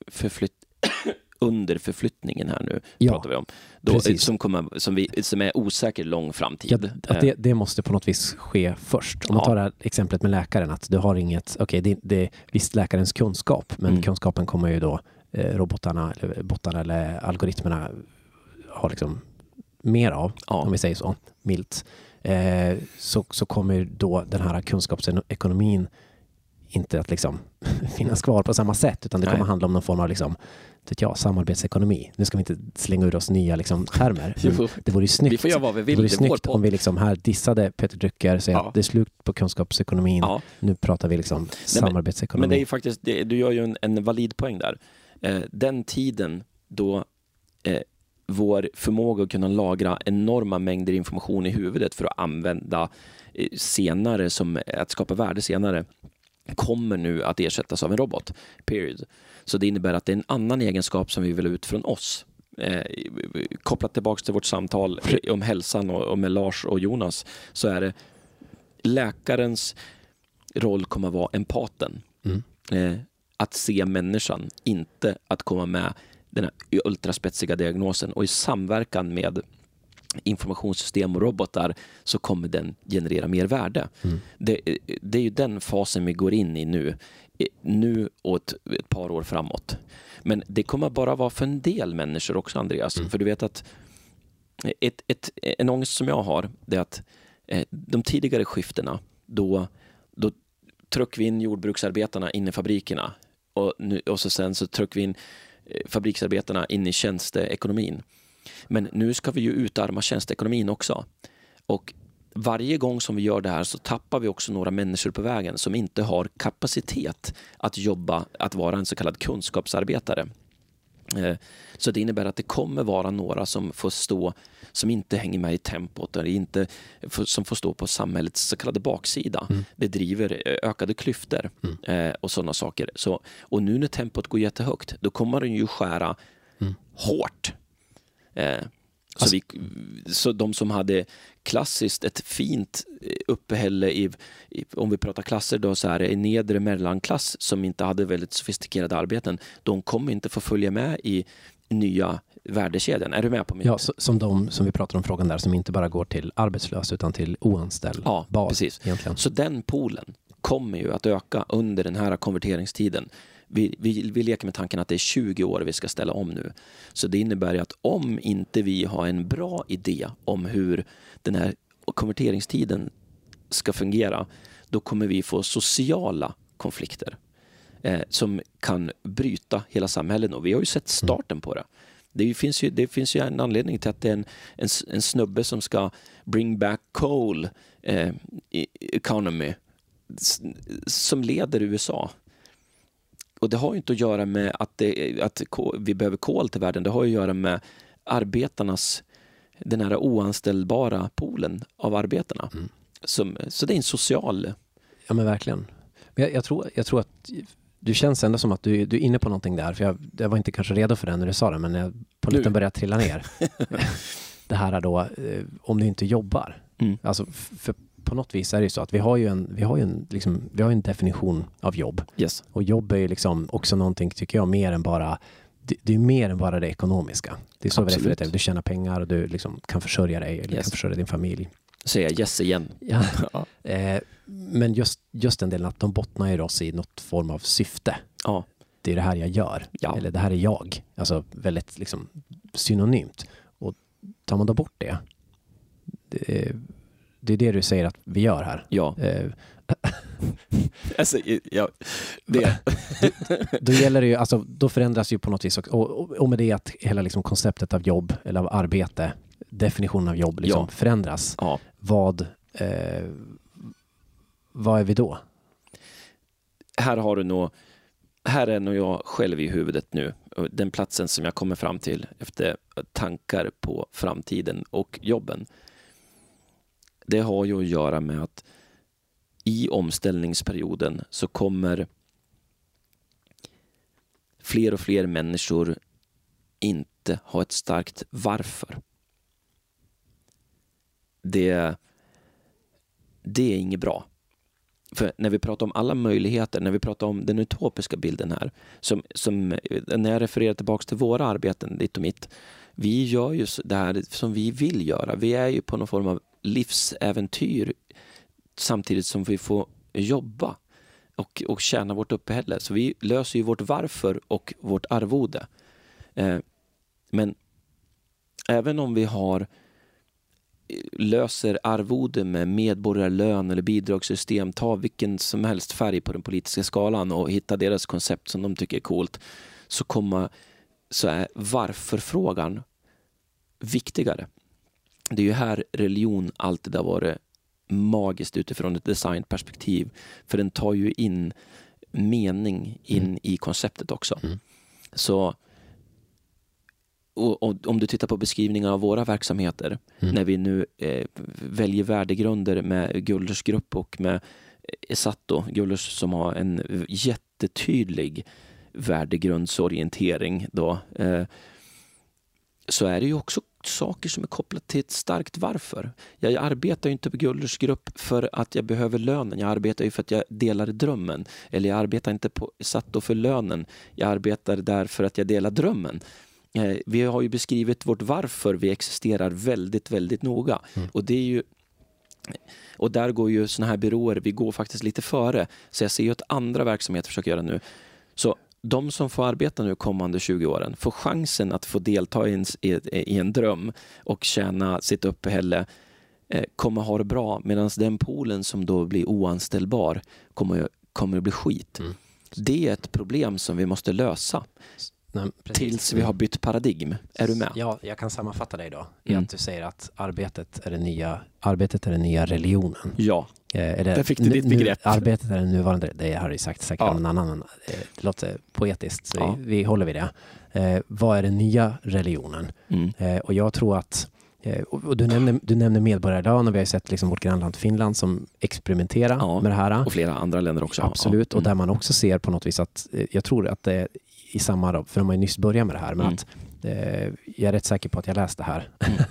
under förflyttningen här nu pratar vi om. Då, som är osäker lång framtid. Det måste på något vis ske först. Om man tar det här exemplet med läkaren, att du har inget, det är visst läkarens kunskap, men kunskapen kommer ju då robotarna eller bottarna eller algoritmerna har liksom mer av, om vi säger så, milt. Så kommer då den här kunskapsekonomin inte att liksom finnas kvar på samma sätt, utan det kommer handla om någon form av liksom, samarbetsekonomi. Nu ska vi inte slänga ur oss nya liksom, termer. Det vore ju snyggt. Vi får göra vad vi vill. Det vore snyggt om vi liksom här dissade Peter Drucker, säger att det är slut på kunskapsekonomin. Nu pratar vi liksom samarbetsekonomi. Men det är ju faktiskt, du gör ju en valid poäng där. Den tiden då vår förmåga att kunna lagra enorma mängder information i huvudet för att använda senare, som att skapa värde senare, kommer nu att ersättas av en robot. Period. Så det innebär att det är en annan egenskap som vi vill ut från oss. Kopplat tillbaka till vårt samtal om hälsan och med Lars och Jonas, så är det läkarens roll kommer att vara empaten. Att se människan, inte att komma med den här ultraspetsiga diagnosen. Och i samverkan med informationssystem och robotar så kommer den generera mer värde. Det är ju den fasen vi går in i nu och ett par år framåt. Men det kommer bara vara för en del människor också, Andreas. För du vet att en ångest som jag har, det är att de tidigare skiftena, då tryckte vi in jordbruksarbetarna in i fabrikerna och sen så tryckte vi in fabriksarbetarna in i tjänsteekonomin. Men nu ska vi ju utarma tjänsteekonomin också. Och varje gång som vi gör det här så tappar vi också några människor på vägen som inte har kapacitet att jobba, att vara en så kallad kunskapsarbetare. Så det innebär att det kommer vara några som får stå, som inte hänger med i tempot, eller inte, som får stå på samhällets så kallade baksida. Det driver ökade klyftor och sådana saker. Och nu när tempot går jättehögt, då kommer den ju skära hårt. Så de som hade klassiskt ett fint uppehälle om vi pratar klasser då, så är i nedre mellanklass som inte hade väldigt sofistikerade arbeten, de kommer inte få följa med i nya värdekedjan. Är du med på mig? Ja, som de som vi pratar om frågan där, som inte bara går till arbetslös utan till oanställd. Ja, bas, precis. Egentligen. Så den poolen kommer ju att öka under den här konverteringstiden. Vi leker med tanken att det är 20 år vi ska ställa om nu. Så det innebär att om inte vi har en bra idé om hur den här konverteringstiden ska fungera, då kommer vi få sociala konflikter som kan bryta hela samhället. Och vi har ju sett starten på det. Det finns ju en anledning till att det är en snubbe som ska bring back coal economy som leder USA. Och det har ju inte att göra med att vi behöver kol till världen. Det har ju att göra med arbetarnas, den här oanställbara poolen av arbetarna. Så det är en social... Ja, men verkligen. Men jag tror att du känns ändå som att du är inne på någonting där. För jag var inte kanske redo för det när du sa det, men jag på liten började trilla ner. Det här då, om du inte jobbar. Alltså, för på något vis är det ju så att vi har ju en definition av jobb. Yes. Och jobb är ju liksom också någonting, tycker jag, mer än bara det är mer än bara det ekonomiska. Det är så vi refererar till. Du tjänar pengar och du liksom kan försörja dig eller kan försörja din familj. Säger jag yes igen. Ja. Men just den delen att de bottnar ju oss i något form av syfte. Ja. Det är det här jag gör. Ja. Eller det här är jag. Alltså väldigt liksom synonymt. Och tar man då bort det är det du säger att vi gör här. Ja. Alltså, då gäller det ju, alltså, då förändras ju på något vis och med det att hela liksom konceptet av jobb eller av arbete, definitionen av jobb liksom förändras. Ja. Vad är vi då? Här är nog jag själv i huvudet nu. Den platsen som jag kommer fram till efter tankar på framtiden och jobben. Det har ju att göra med att i omställningsperioden så kommer fler och fler människor inte ha ett starkt varför. Det är inget bra. För när vi pratar om alla möjligheter, när vi pratar om den utopiska bilden här, som när jag refererar tillbaka till våra arbeten, ditt och mitt, vi gör ju det här som vi vill göra. Vi är ju på någon form av livsäventyr samtidigt som vi får jobba och tjäna vårt uppehälle. Så vi löser ju vårt varför och vårt arvode. Men även om vi löser arvode med medborgarlön eller bidragssystem, ta vilken som helst färg på den politiska skalan och hitta deras koncept som de tycker är coolt, så är varför-frågan viktigare. Det är ju här religion alltid har varit magiskt utifrån ett designperspektiv, för den tar ju in mening in i konceptet också. Så och om du tittar på beskrivningar av våra verksamheter, när vi nu väljer värdegrunder med Gullers grupp och med Esato, Gullers som har en jättetydlig värdegrundsorientering då, så är det ju också saker som är kopplat till ett starkt varför. Jag arbetar ju inte på Gullers grupp för att jag behöver lönen. Jag arbetar ju för att jag delar drömmen. Eller jag arbetar inte på Esato för lönen. Jag arbetar där för att jag delar drömmen. Vi har ju beskrivit vårt varför vi existerar väldigt, väldigt noga. Och det är ju, och där går ju såna här byråer, vi går faktiskt lite före. Så jag ser ju att andra verksamheter försöker göra nu. Så de som får arbeta nu kommande 20 åren får chansen att få delta i en dröm och tjäna sitt uppehälle, kommer ha det bra, medan den poolen som då blir oanställbar kommer att bli skit. Det är ett problem som vi måste lösa. Nej, tills vi har bytt paradigm. Är du med? Ja, jag kan sammanfatta dig då i att du säger att arbetet är den nya religionen. Ja, där fick du ditt begrepp. Arbetet är den nuvarande, det har du sagt säkert om en annan, men det låter poetiskt, så vi håller vid det. Vad är den nya religionen? Och jag tror att, och du nämner medborgarlön, och vi har sett liksom vårt grannland Finland som experimenterar med det här. Och flera andra länder också. Absolut, och där man också ser på något vis att, jag tror att det är i samma, för de har ju nyss börjat med det här, men att jag är rätt säker på att jag läste det här.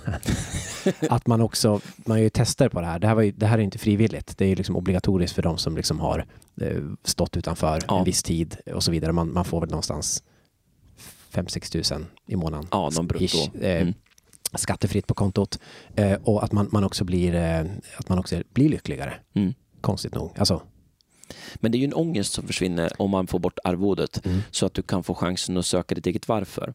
Att man gör ju tester på det här. Det här är inte frivilligt. Det är ju liksom obligatoriskt för de som liksom har stått utanför en viss tid och så vidare. Man får väl någonstans 5-6 tusen i månaden. Ja, någon brutto. Skattefritt på kontot. Och att man också blir lyckligare. Konstigt nog. Alltså, men det är ju en ångest som försvinner om man får bort arvodet, så att du kan få chansen att söka ditt eget varför.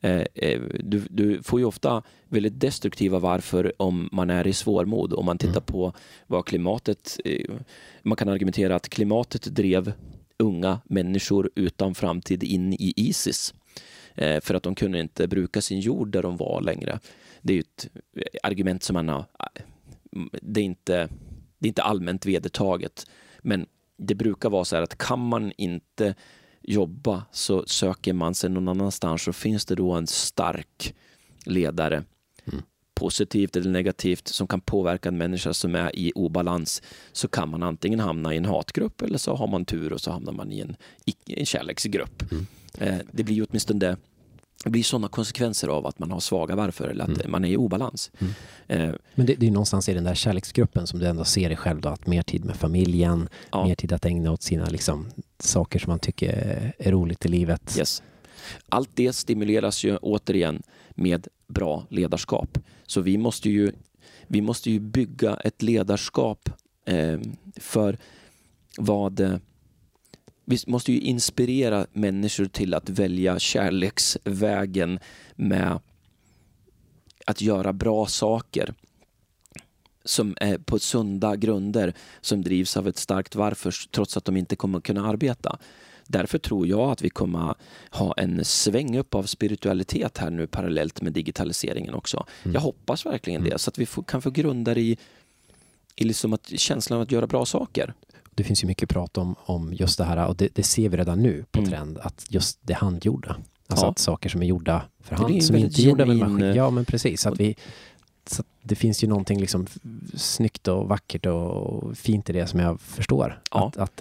Du får ju ofta väldigt destruktiva varför om man är i svårmod. Om man tittar på vad klimatet, man kan argumentera att klimatet drev unga människor utan framtid in i ISIS. För att de kunde inte bruka sin jord där de var längre. Det är ju ett argument som det är inte allmänt vedertaget, men det brukar vara så här att kan man inte jobba så söker man sig någon annanstans, och finns det då en stark ledare, positivt eller negativt, som kan påverka en människa som är i obalans, så kan man antingen hamna i en hatgrupp, eller så har man tur och så hamnar man i en kärleksgrupp. Det blir ju åtminstone det blir sådana konsekvenser av att man har svaga varför, eller att man är i obalans. Men det är någonstans i den där kärleksgruppen som du ändå ser dig själv då, att mer tid med familjen, mer tid att ägna åt sina liksom, saker som man tycker är roligt i livet. Yes. Allt det stimuleras ju återigen med bra ledarskap. Så vi måste ju bygga ett ledarskap för vad... Vi måste ju inspirera människor till att välja kärleksvägen med att göra bra saker som är på sunda grunder, som drivs av ett starkt varför, trots att de inte kommer att kunna arbeta. Därför tror jag att vi kommer ha en sväng upp av spiritualitet här nu parallellt med digitaliseringen också. Jag hoppas verkligen det, så att vi kan få grundar i liksom känslan av att göra bra saker. Det finns ju mycket prat om just det här, och det ser vi redan nu på trend, att just det handgjorda. Alltså att saker som är gjorda för hand, som inte är gjorda med maskin. Ja, men precis. Så det finns ju någonting liksom snyggt och vackert och fint i det, som jag förstår. Att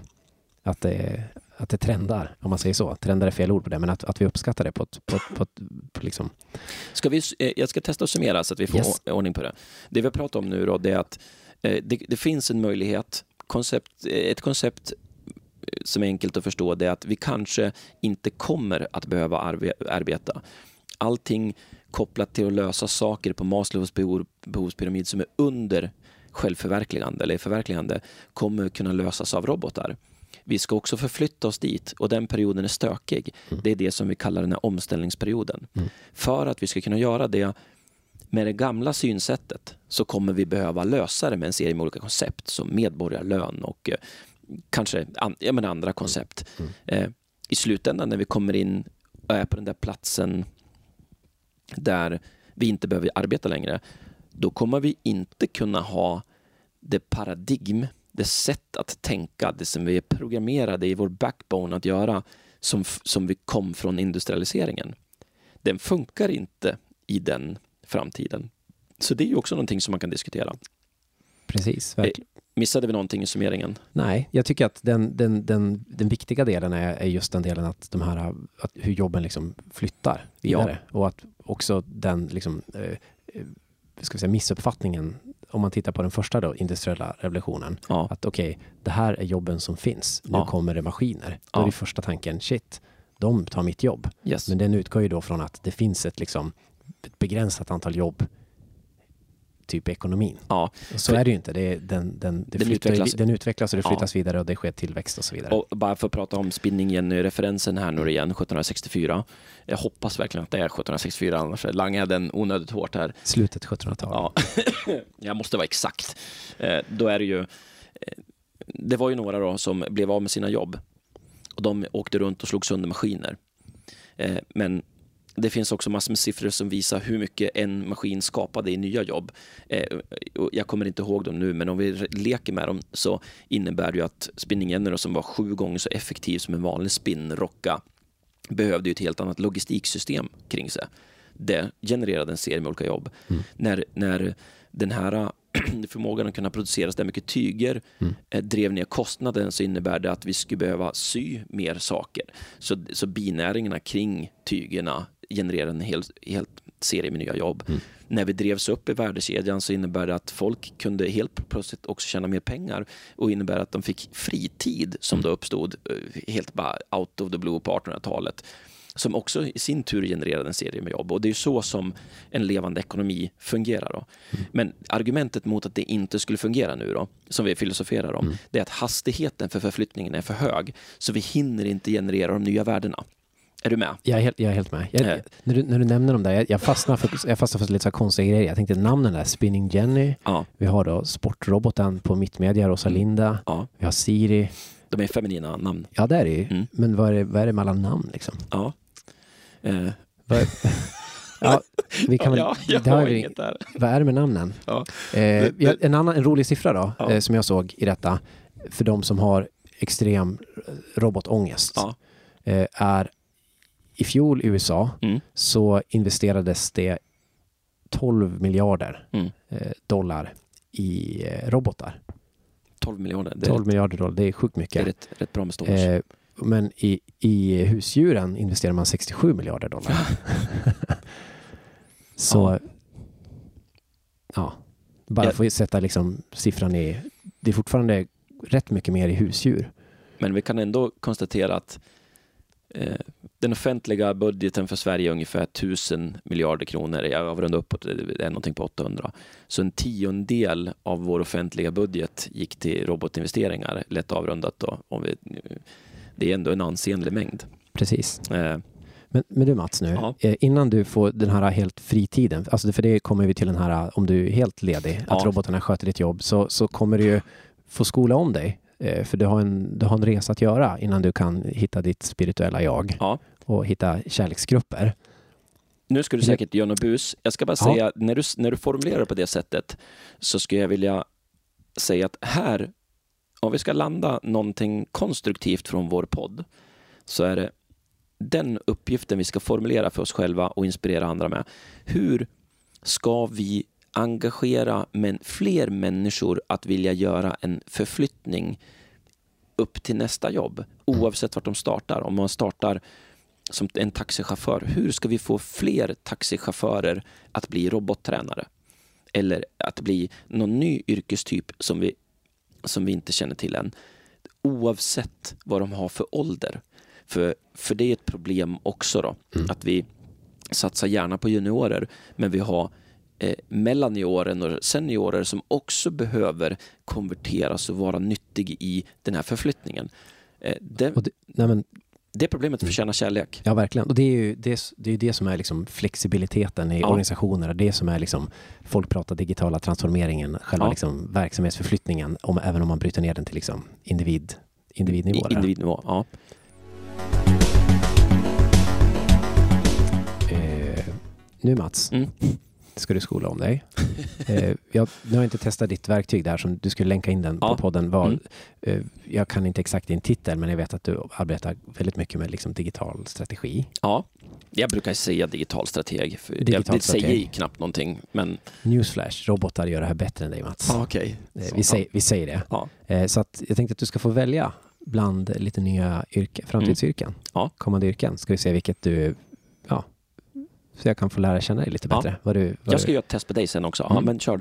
det trendar, om man säger så. Trendar är fel ord på det, men att vi uppskattar det på liksom... Jag ska testa att summera så att vi får ordning på det. Det vi pratar om nu då, det är att det finns en möjlighet. Ett koncept som är enkelt att förstå, det är att vi kanske inte kommer att behöva arbeta. Allting kopplat till att lösa saker på Maslows behovspyramid som är under självförverkligande eller förverkligande kommer kunna lösas av robotar. Vi ska också förflytta oss dit, och den perioden är stökig. Det är det som vi kallar den här omställningsperioden. För att vi ska kunna göra det med det gamla synsättet, så kommer vi behöva lösa det med en serie med olika koncept som medborgarlön och kanske andra koncept. I slutändan, när vi kommer in och är på den där platsen där vi inte behöver arbeta längre, då kommer vi inte kunna ha det paradigm, det sätt att tänka, det som vi är programmerade i vår backbone att göra, som vi kom från industrialiseringen. den funkar inte i den framtiden. Så det är ju också någonting som man kan diskutera. Precis, verkligen. Missade vi någonting i summeringen? Nej, jag tycker att den viktiga delen är just den delen att att hur jobben liksom flyttar vidare. Och att också den liksom, ska vi säga, missuppfattningen, om man tittar på den första då, industriella revolutionen, att okej, det här är jobben som finns. Nu kommer det maskiner. Då är det första tanken, shit, de tar mitt jobb. Yes. Men den utgår ju då från att det finns ett begränsat antal jobb typ ekonomin. Ja. Så är det ju inte. Den utvecklas och det flyttas vidare och det sker tillväxt och så vidare. Och bara för att prata om Spinning Jenny-referensen här nu igen, 1764. Jag hoppas verkligen att det är 1764, annars langar jag den onödigt hårt här. Slutet 1700-tal. Ja, jag måste vara exakt. Då är det ju... Det var ju några då som blev av med sina jobb. Och de åkte runt och slog sönder maskiner. Men det finns också massor med siffror som visar hur mycket en maskin skapade i nya jobb. Jag kommer inte ihåg dem nu, men om vi leker med dem så innebär det ju att Spinning Jenny, som var 7 gånger så effektiv som en vanlig spinnrocka, behövde ju ett helt annat logistiksystem kring sig. Det genererade en serie med olika jobb. När den här förmågan att kunna producera så mycket tyger drev ner kostnaden, så innebär det att vi skulle behöva sy mer saker. Så binäringarna kring tygerna genererade en hel serie med nya jobb. När vi drevs upp i värdekedjan så innebär det att folk kunde helt plötsligt också tjäna mer pengar, och innebär att de fick fritid som då uppstod helt bara out of the blue på 1800-talet, som också i sin tur genererade en serie med jobb. Och det är ju så som en levande ekonomi fungerar då. Men argumentet mot att det inte skulle fungera nu då, som vi filosoferar om, det är att hastigheten för förflyttningen är för hög, så vi hinner inte generera de nya värdena. Är du med? Jag är helt med. När du nämner dem där, jag fastnar för lite så konstiga grejer. Jag tänkte namnen där, Spinning Jenny. Ja. Vi har då sportroboten på Mittmedia, Rosalinda. Ja. Vi har Siri. De är feminina namn. Ja, det är det ju. Men vad är det mellan namn liksom? Ja. Ja, vi kan väl... jag har inget där. Vad är det med namnen? Ja. En rolig siffra då, som jag såg i detta, för de som har extrem robotångest, är i fjol i USA så investerades det 12 miljarder dollar i robotar. 12 miljarder? 12 miljarder dollar, det är sjukt mycket. Det är rätt bra med stås. Men i husdjuren investerar man 67 miljarder dollar. Så bara för att sätta liksom siffran i, det är fortfarande rätt mycket mer i husdjur. Men vi kan ändå konstatera att den offentliga budgeten för Sverige är ungefär 1000 miljarder kronor. Jag avrundar uppåt, det är någonting på 800. Så en 10% av vår offentliga budget gick till robotinvesteringar, lätt avrundat då. Det är ändå en ansenlig mängd. Precis. Men du Mats nu, innan du får den här helt fritiden, alltså för det kommer vi till den här, om du är helt ledig, att robotarna sköter ditt jobb, så kommer du ju få skola om dig. För du har en resa att göra innan du kan hitta ditt spirituella jag och hitta kärleksgrupper. Nu ska du säkert göra något bus. Jag ska bara säga, när du formulerar på det sättet, så skulle jag vilja säga att här, om vi ska landa någonting konstruktivt från vår podd, så är det den uppgiften vi ska formulera för oss själva och inspirera andra med. Hur ska vi engagera fler människor att vilja göra en förflyttning upp till nästa jobb, oavsett vart de startar? Om man startar som en taxichaufför, hur ska vi få fler taxichaufförer att bli robottränare? Eller att bli någon ny yrkestyp som vi inte känner till än, oavsett vad de har för ålder. För det är ett problem också då, att vi satsar gärna på juniorer, men vi har mellanioren och seniorer som också konverteras och vara nyttig i den här förflyttningen. Det problemet förtjänar kärlek. Ja, verkligen. Och det är ju det som är liksom flexibiliteten i organisationer. Det som är liksom, folk pratar digitala transformeringen, själva liksom verksamhetsförflyttningen, även om man bryter ner den till liksom individnivå. Individnivå, ja. Nu Mats, ska du skola om dig. Nu har jag inte testat ditt verktyg där som du skulle länka in den på podden. Jag kan inte exakt din titel, men jag vet att du arbetar väldigt mycket med liksom digital strategi. Ja. Jag brukar säga digital strateg. För Digital det säger strateg. ju knappt någonting. Men... Newsflash, robotar gör det här bättre än dig, Mats. Okej. Vi säger det. Ja. Så att jag tänkte att du ska få välja bland lite nya framtidsyrken. Ja. Kommande yrken. Ska vi se vilket du... Ja, så jag kan få lära känna dig lite bättre. Jag ska göra ett test på dig sen också. Ja, men kör du.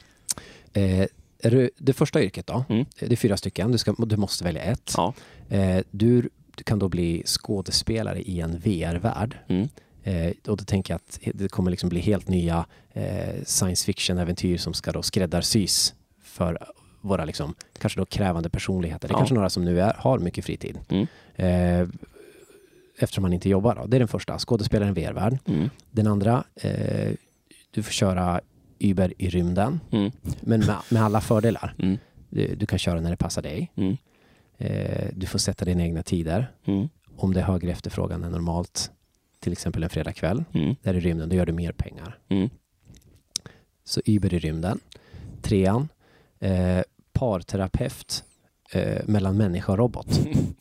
Det första yrket då, det är 4 stycken. Du måste välja ett. Ja. Du kan då bli skådespelare i en VR-värld. Och då tänker jag att det kommer liksom bli helt nya science fiction-äventyr som ska då skräddarsys för våra liksom, kanske då krävande personligheter. Det är kanske några som nu har mycket fritid. Eftersom man inte jobbar. Då. Det är den första, skådespelare i en VR-värld. Den andra, du får köra Uber i rymden. Men med alla fördelar. Du kan köra när det passar dig. Du får sätta dina egna tider. Om det är högre efterfrågan än normalt, till exempel en fredagkväll, där i rymden, då gör du mer pengar. Så Uber i rymden. 3:an, parterapeut mellan människa och robot.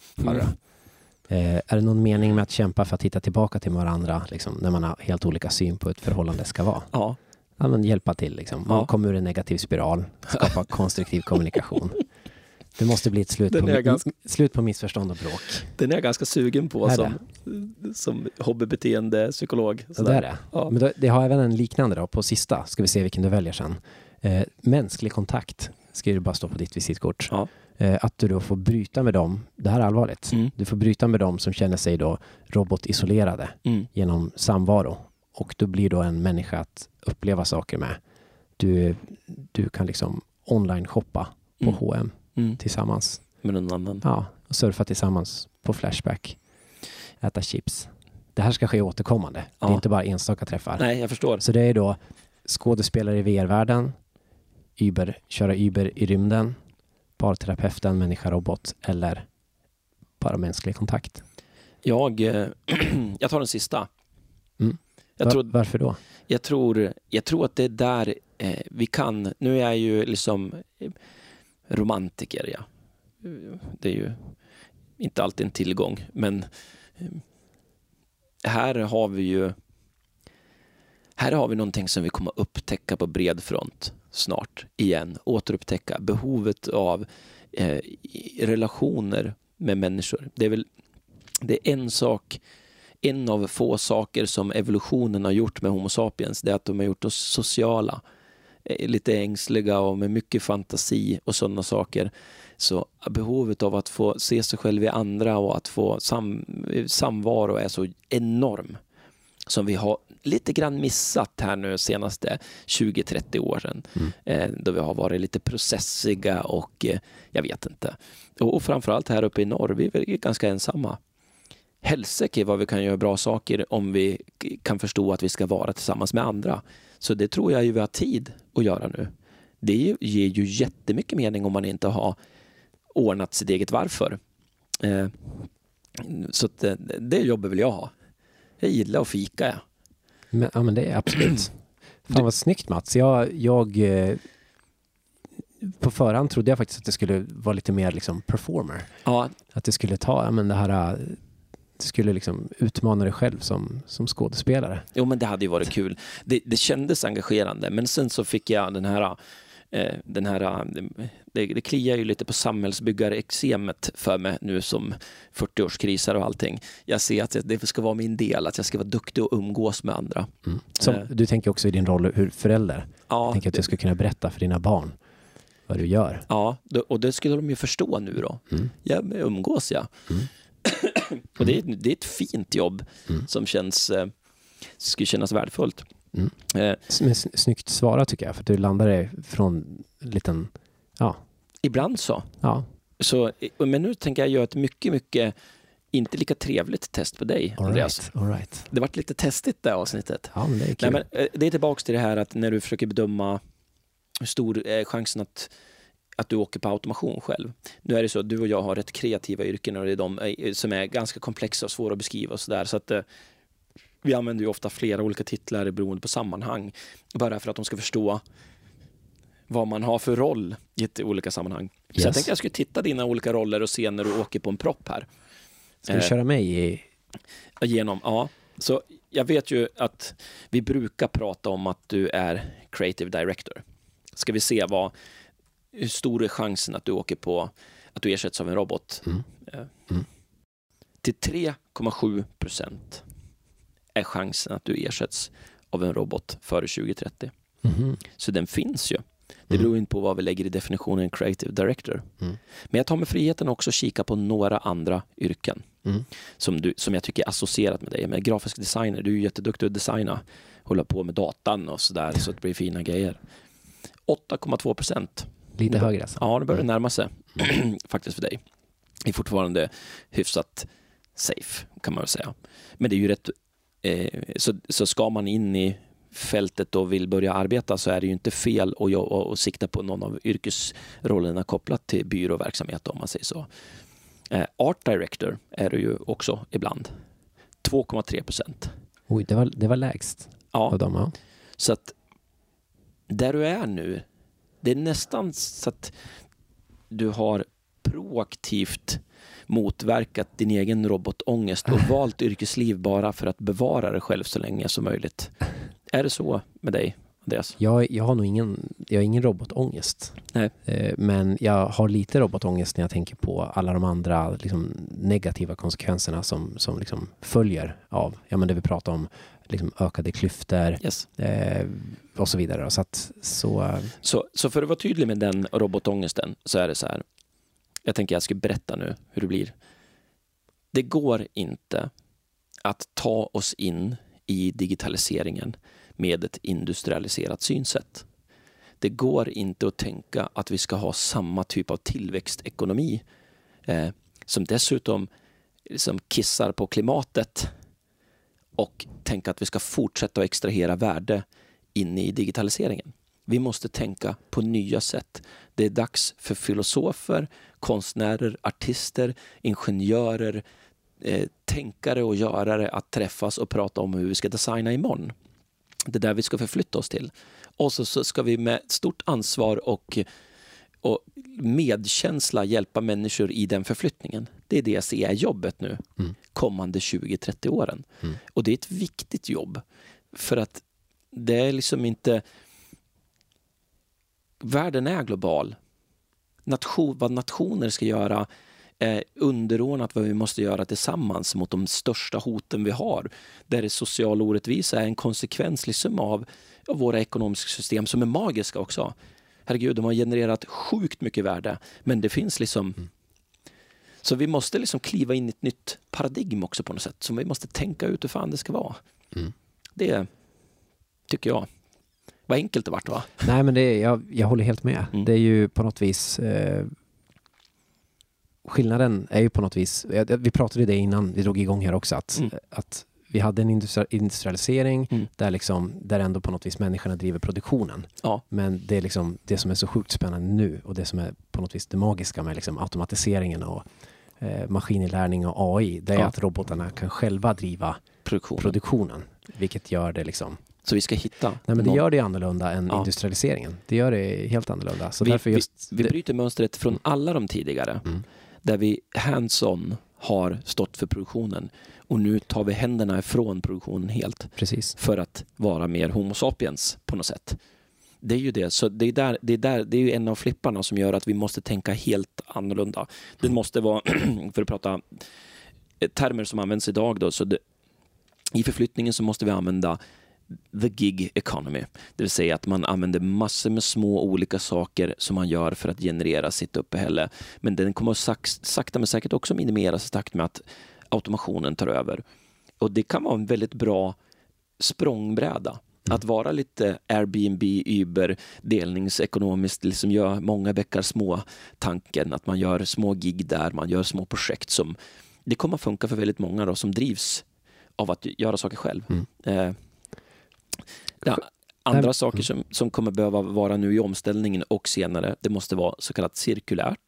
Är det någon mening med att kämpa för att hitta tillbaka till varandra liksom, när man har helt olika syn på hur ett förhållande ska vara? Ja. Ja, men hjälpa till. Liksom. Man kommer ur en negativ spiral, skapa konstruktiv kommunikation. Det måste bli ett slut på missförstånd och bråk. Den är jag ganska sugen på som hobbybeteende psykolog. Så där är det. Ja. Men det har även en liknande då, på sista. Ska vi se vilken du väljer sen. Mänsklig kontakt ska ju bara stå på ditt visitkort. Ja. Att du då får bryta med dem. Det här är allvarligt. Du får bryta med dem som känner sig då robotisolerade genom samvaro. Och du blir då en människa att uppleva saker med. Du kan liksom online shoppa på H&M tillsammans. Med någon annan. Ja, och surfa tillsammans på Flashback. Äta chips. Det här ska ske återkommande. Det är inte bara enstaka träffar. Nej, jag förstår. Så det är då skådespelare i VR-världen, köra Uber i rymden, parterapeuten, människa-robot eller bara mänsklig kontakt. Jag tar den sista. Varför då? Jag tror att det är där vi kan. Nu är jag ju liksom romantiker, ja. Det är ju inte alltid en tillgång, men här har vi någonting som vi kommer upptäcka på bred front snart igen. Återupptäcka behovet av relationer med människor. Det är en av få saker som evolutionen har gjort med Homo sapiens, det är att de har gjort oss sociala, lite ängsliga och med mycket fantasi och sådana saker. Så behovet av att få se sig själv i andra och att få samvaro är så enorm, som vi har lite grann missat här nu senaste 20-30 åren. Då vi har varit lite processiga och jag vet inte. Och framförallt här uppe i norr, vi är ganska ensamma. Helsike vad vi kan göra bra saker om vi kan förstå att vi ska vara tillsammans med andra. Så det tror jag ju vi har tid att göra nu. Det ger ju jättemycket mening om man inte har ordnat sitt eget varför. Så att det jobbet vill jag ha. Jag gillar att fika. Men det är absolut. Fan vad snyggt, Mats. Jag på förhand trodde jag faktiskt att det skulle vara lite mer liksom performer. Ja. Att det skulle det skulle liksom utmana dig själv som skådespelare. Jo, men det hade ju varit kul. Det kändes engagerande, men sen så fick jag det kliar ju lite på samhällsbyggarexemet för mig nu som 40-årskrisar och allting. Jag ser att det ska vara min del, att jag ska vara duktig och umgås med andra. Du tänker också i din roll hur förälder. Jag tänker att du ska kunna berätta för dina barn vad du gör. Ja, och det skulle de ju förstå nu då. Jag umgås, ja. Och det är ett fint jobb som skulle kännas värdefullt. Snyggt svara tycker jag, för att du landade från en liten... Ja. Ibland så. Ja. Men nu tänker jag göra ett mycket inte lika trevligt test på dig, Andreas. All right. Det varit lite testigt det avsnittet. Ja, men det är kul. Nej, men det är tillbaka till det här att när du försöker bedöma hur stor är chansen att du åker på automation själv. Nu är det så att du och jag har rätt kreativa yrken och det är de som är ganska komplexa och svåra att beskriva och sådär. Så att vi använder ju ofta flera olika titlar beroende på sammanhang. Bara för att de ska förstå vad man har för roll i ett olika sammanhang. Så jag tänkte jag skulle titta dina olika roller och se när du åker på en propp här. Ska du köra mig igenom? Ja. Så jag vet ju att vi brukar prata om att du är creative director. Ska vi se hur stor är chansen att du åker på att du ersätts av en robot? Till 3,7% är chansen att du ersätts av en robot före 2030. Så den finns ju. Det beror inte på vad vi lägger i definitionen creative director. Men jag tar med friheten också att kika på några andra yrken som jag tycker är associerat med dig. Men grafisk designer, du är ju jätteduktig att designa. Hålla på med datan och sådär så att det blir fina grejer. 8,2%. Lite högre alltså. Ja, det börjar närma sig faktiskt för dig. Det är fortfarande hyfsat safe kan man väl säga. Men det är ju rätt så ska man in i fältet och vill börja arbeta så är det ju inte fel att sikta på någon av yrkesrollerna kopplat till byråverksamhet om man säger så. Art director är det ju också ibland. 2,3%. Oj, det var lägst av dem. Ja. Så att där du är nu, det är nästan så att du har proaktivt motverkat din egen robotångest och valt yrkesliv bara för att bevara dig själv så länge som möjligt. Är det så med dig, Andreas? Jag har nog ingen robotångest. Nej. Men jag har lite robotångest när jag tänker på alla de andra liksom, negativa konsekvenserna som liksom, följer av det vi pratar om, liksom, ökade klyftor och så vidare. Så för att vara tydlig med den robotångesten så är det så här. Jag ska berätta nu hur det blir. Det går inte att ta oss in i digitaliseringen med ett industrialiserat synsätt. Det går inte att tänka att vi ska ha samma typ av tillväxtekonomi som dessutom liksom kissar på klimatet och tänka att vi ska fortsätta att extrahera värde in i digitaliseringen. Vi måste tänka på nya sätt. Det är dags för filosofer, konstnärer, artister, ingenjörer, tänkare och görare att träffas och prata om hur vi ska designa imorgon. Det är där vi ska förflytta oss till. Och så ska vi med stort ansvar och medkänsla hjälpa människor i den förflyttningen. Det är det jag ser är jobbet nu, kommande 20-30 åren. Och det är ett viktigt jobb. För att det är liksom inte... Världen är global. Vad nationer ska göra är underordnat vad vi måste göra tillsammans mot de största hoten vi har. Där det social orättvisa är en konsekvens liksom av våra ekonomiska system som är magiska också. Herregud, de har genererat sjukt mycket värde. Men det finns liksom... Så vi måste liksom kliva in i ett nytt paradigm också på något sätt. Som vi måste tänka ut hur fan det ska vara. Det tycker jag. Vad enkelt det vart, va? Nej, men jag håller helt med. Det är ju på något vis... skillnaden är ju på något vis... Vi pratade det innan vi drog igång här också. Att vi hade en industrialisering där ändå på något vis människorna driver produktionen. Ja. Men det är liksom det som är så sjukt spännande nu och det som är på något vis det magiska med liksom automatiseringen och maskininlärning och AI, det är att robotarna kan själva driva produktionen. Vilket gör det liksom... Så vi ska hitta... Nej, men det gör det annorlunda än industrialiseringen. Det gör det helt annorlunda. Så vi bryter mönstret från alla de tidigare. Där vi hands-on har stått för produktionen. Och nu tar vi händerna ifrån produktionen helt. Precis. För att vara mer homo sapiens på något sätt. Det är ju det. Så det är ju en av flipparna som gör att vi måste tänka helt annorlunda. Det måste vara, för att prata termer som används idag då, så i förflyttningen så måste vi använda the gig economy. Det vill säga att man använder massor med små olika saker som man gör för att generera sitt uppehälle. Men den kommer sakta men säkert också minimeras i takt med att automationen tar över. Och det kan vara en väldigt bra språngbräda. Att vara lite Airbnb, Uber, delningsekonomiskt, liksom gör många bäckar små tanken. Att man gör små gig där, man gör små projekt som... Det kommer att funka för väldigt många då, som drivs av att göra saker själv. Andra saker som kommer behöva vara nu i omställningen och senare, det måste vara så kallat cirkulärt.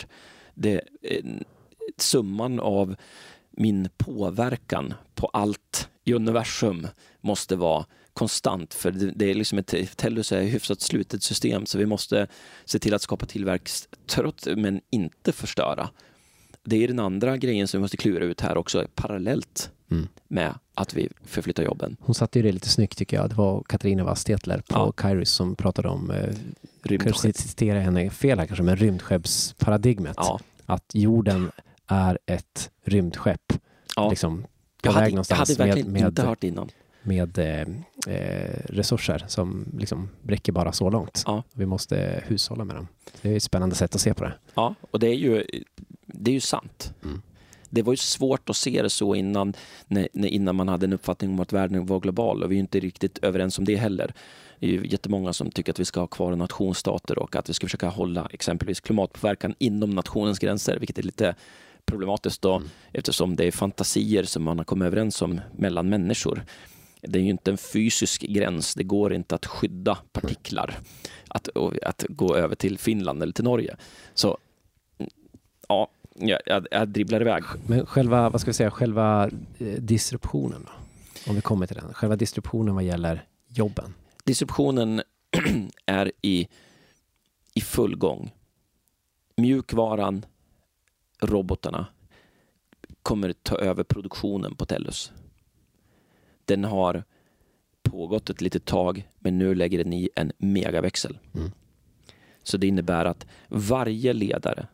Summan av min påverkan på allt i universum måste vara konstant, för det är liksom ett Tellus är hyfsat slutet system, så vi måste se till att skapa tillväxt trots men inte förstöra. Det är den andra grejen som vi måste klura ut här också parallellt med att vi förflyttar jobben. Hon satte ju det lite snyggt tycker jag. Det var Katarina Wastetler på Kairos som pratade om, kanske citerar henne fel här kanske, men rymdskeppsparadigmet. Ja. Att jorden är ett rymdskepp. Ja. Liksom, jag hade verkligen inte hört innan. Med resurser som liksom räcker bara så långt. Ja. Vi måste hushålla med dem. Det är ett spännande sätt att se på det. Ja, och det är ju sant. Det var ju svårt att se det så innan man hade en uppfattning om att världen var global, och vi är inte riktigt överens om det heller. Det är ju jättemånga som tycker att vi ska ha kvar nationsstater och att vi ska försöka hålla exempelvis klimatpåverkan inom nationens gränser, vilket är lite problematiskt då, eftersom det är fantasier som man har kommit överens om mellan människor. Det är ju inte en fysisk gräns. Det går inte att skydda partiklar att gå över till Finland eller till Norge. Så ja, jag dribblar iväg. Men själva disruptionen då? Om vi kommer till den. Själva disruptionen vad gäller jobben. Disruptionen är i full gång. Mjukvaran, robotarna kommer ta över produktionen på Tellus. Den har pågått ett litet tag, men nu lägger den i en megaväxel. Så det innebär att varje ledare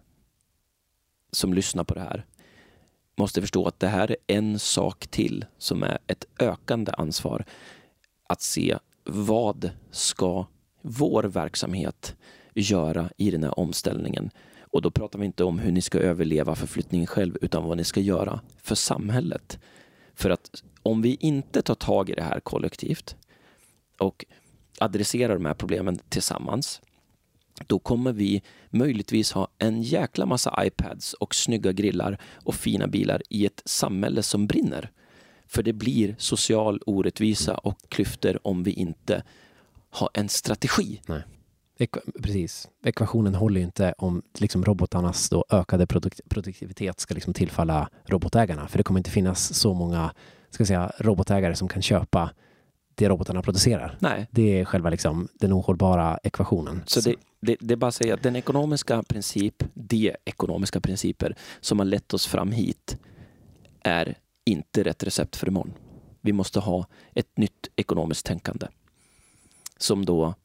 som lyssnar på det här måste förstå att det här är en sak till som är ett ökande ansvar. Att se vad ska vår verksamhet göra i den här omställningen. Och då pratar vi inte om hur ni ska överleva förflyttningen själv, utan vad ni ska göra för samhället. För att om vi inte tar tag i det här kollektivt och adresserar de här problemen tillsammans, då kommer vi möjligtvis ha en jäkla massa iPads och snygga grillar och fina bilar i ett samhälle som brinner. För det blir social orättvisa och klyftor om vi inte har en strategi. Nej. Precis. Ekvationen håller ju inte om liksom robotarnas då ökade produktivitet ska liksom tillfalla robotägarna. För det kommer inte finnas så många robotägare som kan köpa det robotarna producerar. Nej. Det är själva liksom den ohållbara ekvationen. Så det är bara att säga att de ekonomiska principer som har lett oss fram hit är inte rätt recept för imorgon. Vi måste ha ett nytt ekonomiskt tänkande. Som då...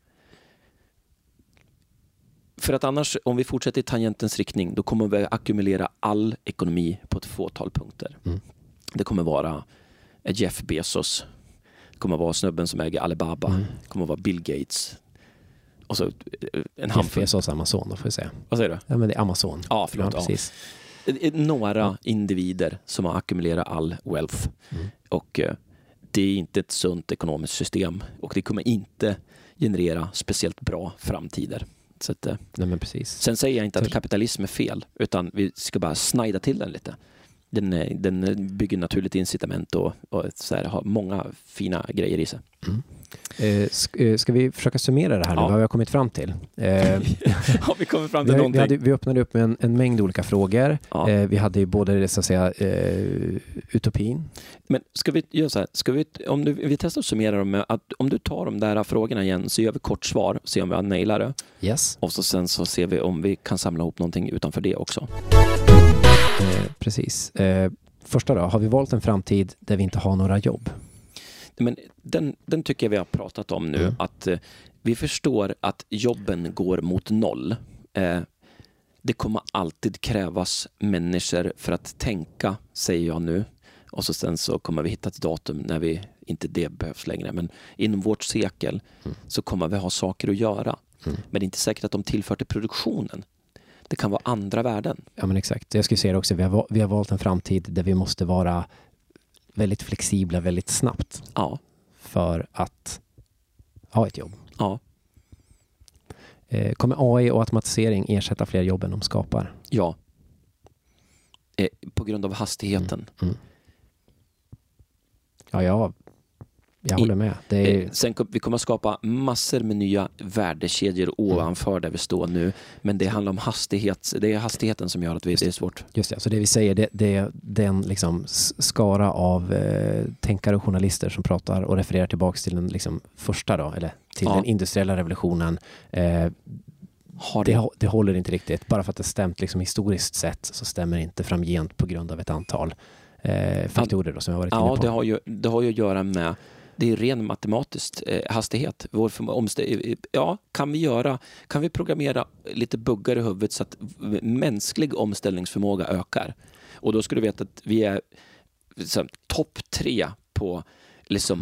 För att annars, om vi fortsätter i tangentens riktning, då kommer vi ackumulera all ekonomi på ett fåtal punkter. Det kommer vara Jeff Bezos. Det kommer vara snubben som äger Alibaba. Det kommer vara Bill Gates. Och så en Jeff Bezos Amazon, då får vi säga. Vad säger du? Ja, men det är Amazon. Ja, förlåt. Ja, precis. Några individer som har ackumulerat all wealth. Och det är inte ett sunt ekonomiskt system. Och det kommer inte generera speciellt bra framtider. Så att, nej, men precis. Sen säger jag inte att kapitalism är fel, utan vi ska bara snida till den lite. Den bygger naturligt incitament och så här, har många fina grejer i sig. Ska vi försöka summera det här nu? Vad vi har kommit fram till? Har vi kommit fram till någonting? Vi öppnade upp med en mängd olika frågor. Vi hade ju både så att säga utopin. Men ska vi göra så här? Vi testar att summera dem med att om du tar de där frågorna igen, så gör vi kort svar, se om vi har nailat det. Yes. Och sen så ser vi om vi kan samla ihop någonting utanför det också. Precis. Första då, har vi valt en framtid där vi inte har några jobb? Men den tycker jag vi har pratat om nu. Att vi förstår att jobben går mot noll. Det kommer alltid krävas människor för att tänka, säger jag nu. Och sen så kommer vi hitta ett datum när vi inte det behövs längre. Men inom vårt sekel så kommer vi ha saker att göra. Men det är inte säkert att de tillför till produktionen. Det kan vara andra värden. Ja, men exakt. Jag skulle säga det också. Vi har valt en framtid där vi måste vara väldigt flexibla väldigt snabbt. Ja. För att ha ett jobb. Ja. Kommer AI och automatisering ersätta fler jobb än de skapar? Ja. På grund av hastigheten. Ja, jag håller med. Sen vi kommer att skapa massor med nya värdekedjor ovanför där vi står nu. Men det handlar om hastighet. Det är hastigheten som gör att det är svårt. Just det. Så det vi säger, det är den liksom skara av tänkare och journalister som pratar och refererar tillbaka till den liksom första då, eller till den industriella revolutionen. Det håller inte riktigt. Bara för att det stämt liksom historiskt sett så stämmer inte framgent på grund av ett antal faktorer då, som jag varit inne på. Det har ju att göra med, det är ren matematisk hastighet. Kan vi programmera lite buggar i huvudet så att mänsklig omställningsförmåga ökar? Och då ska du veta att vi är topp 3 på liksom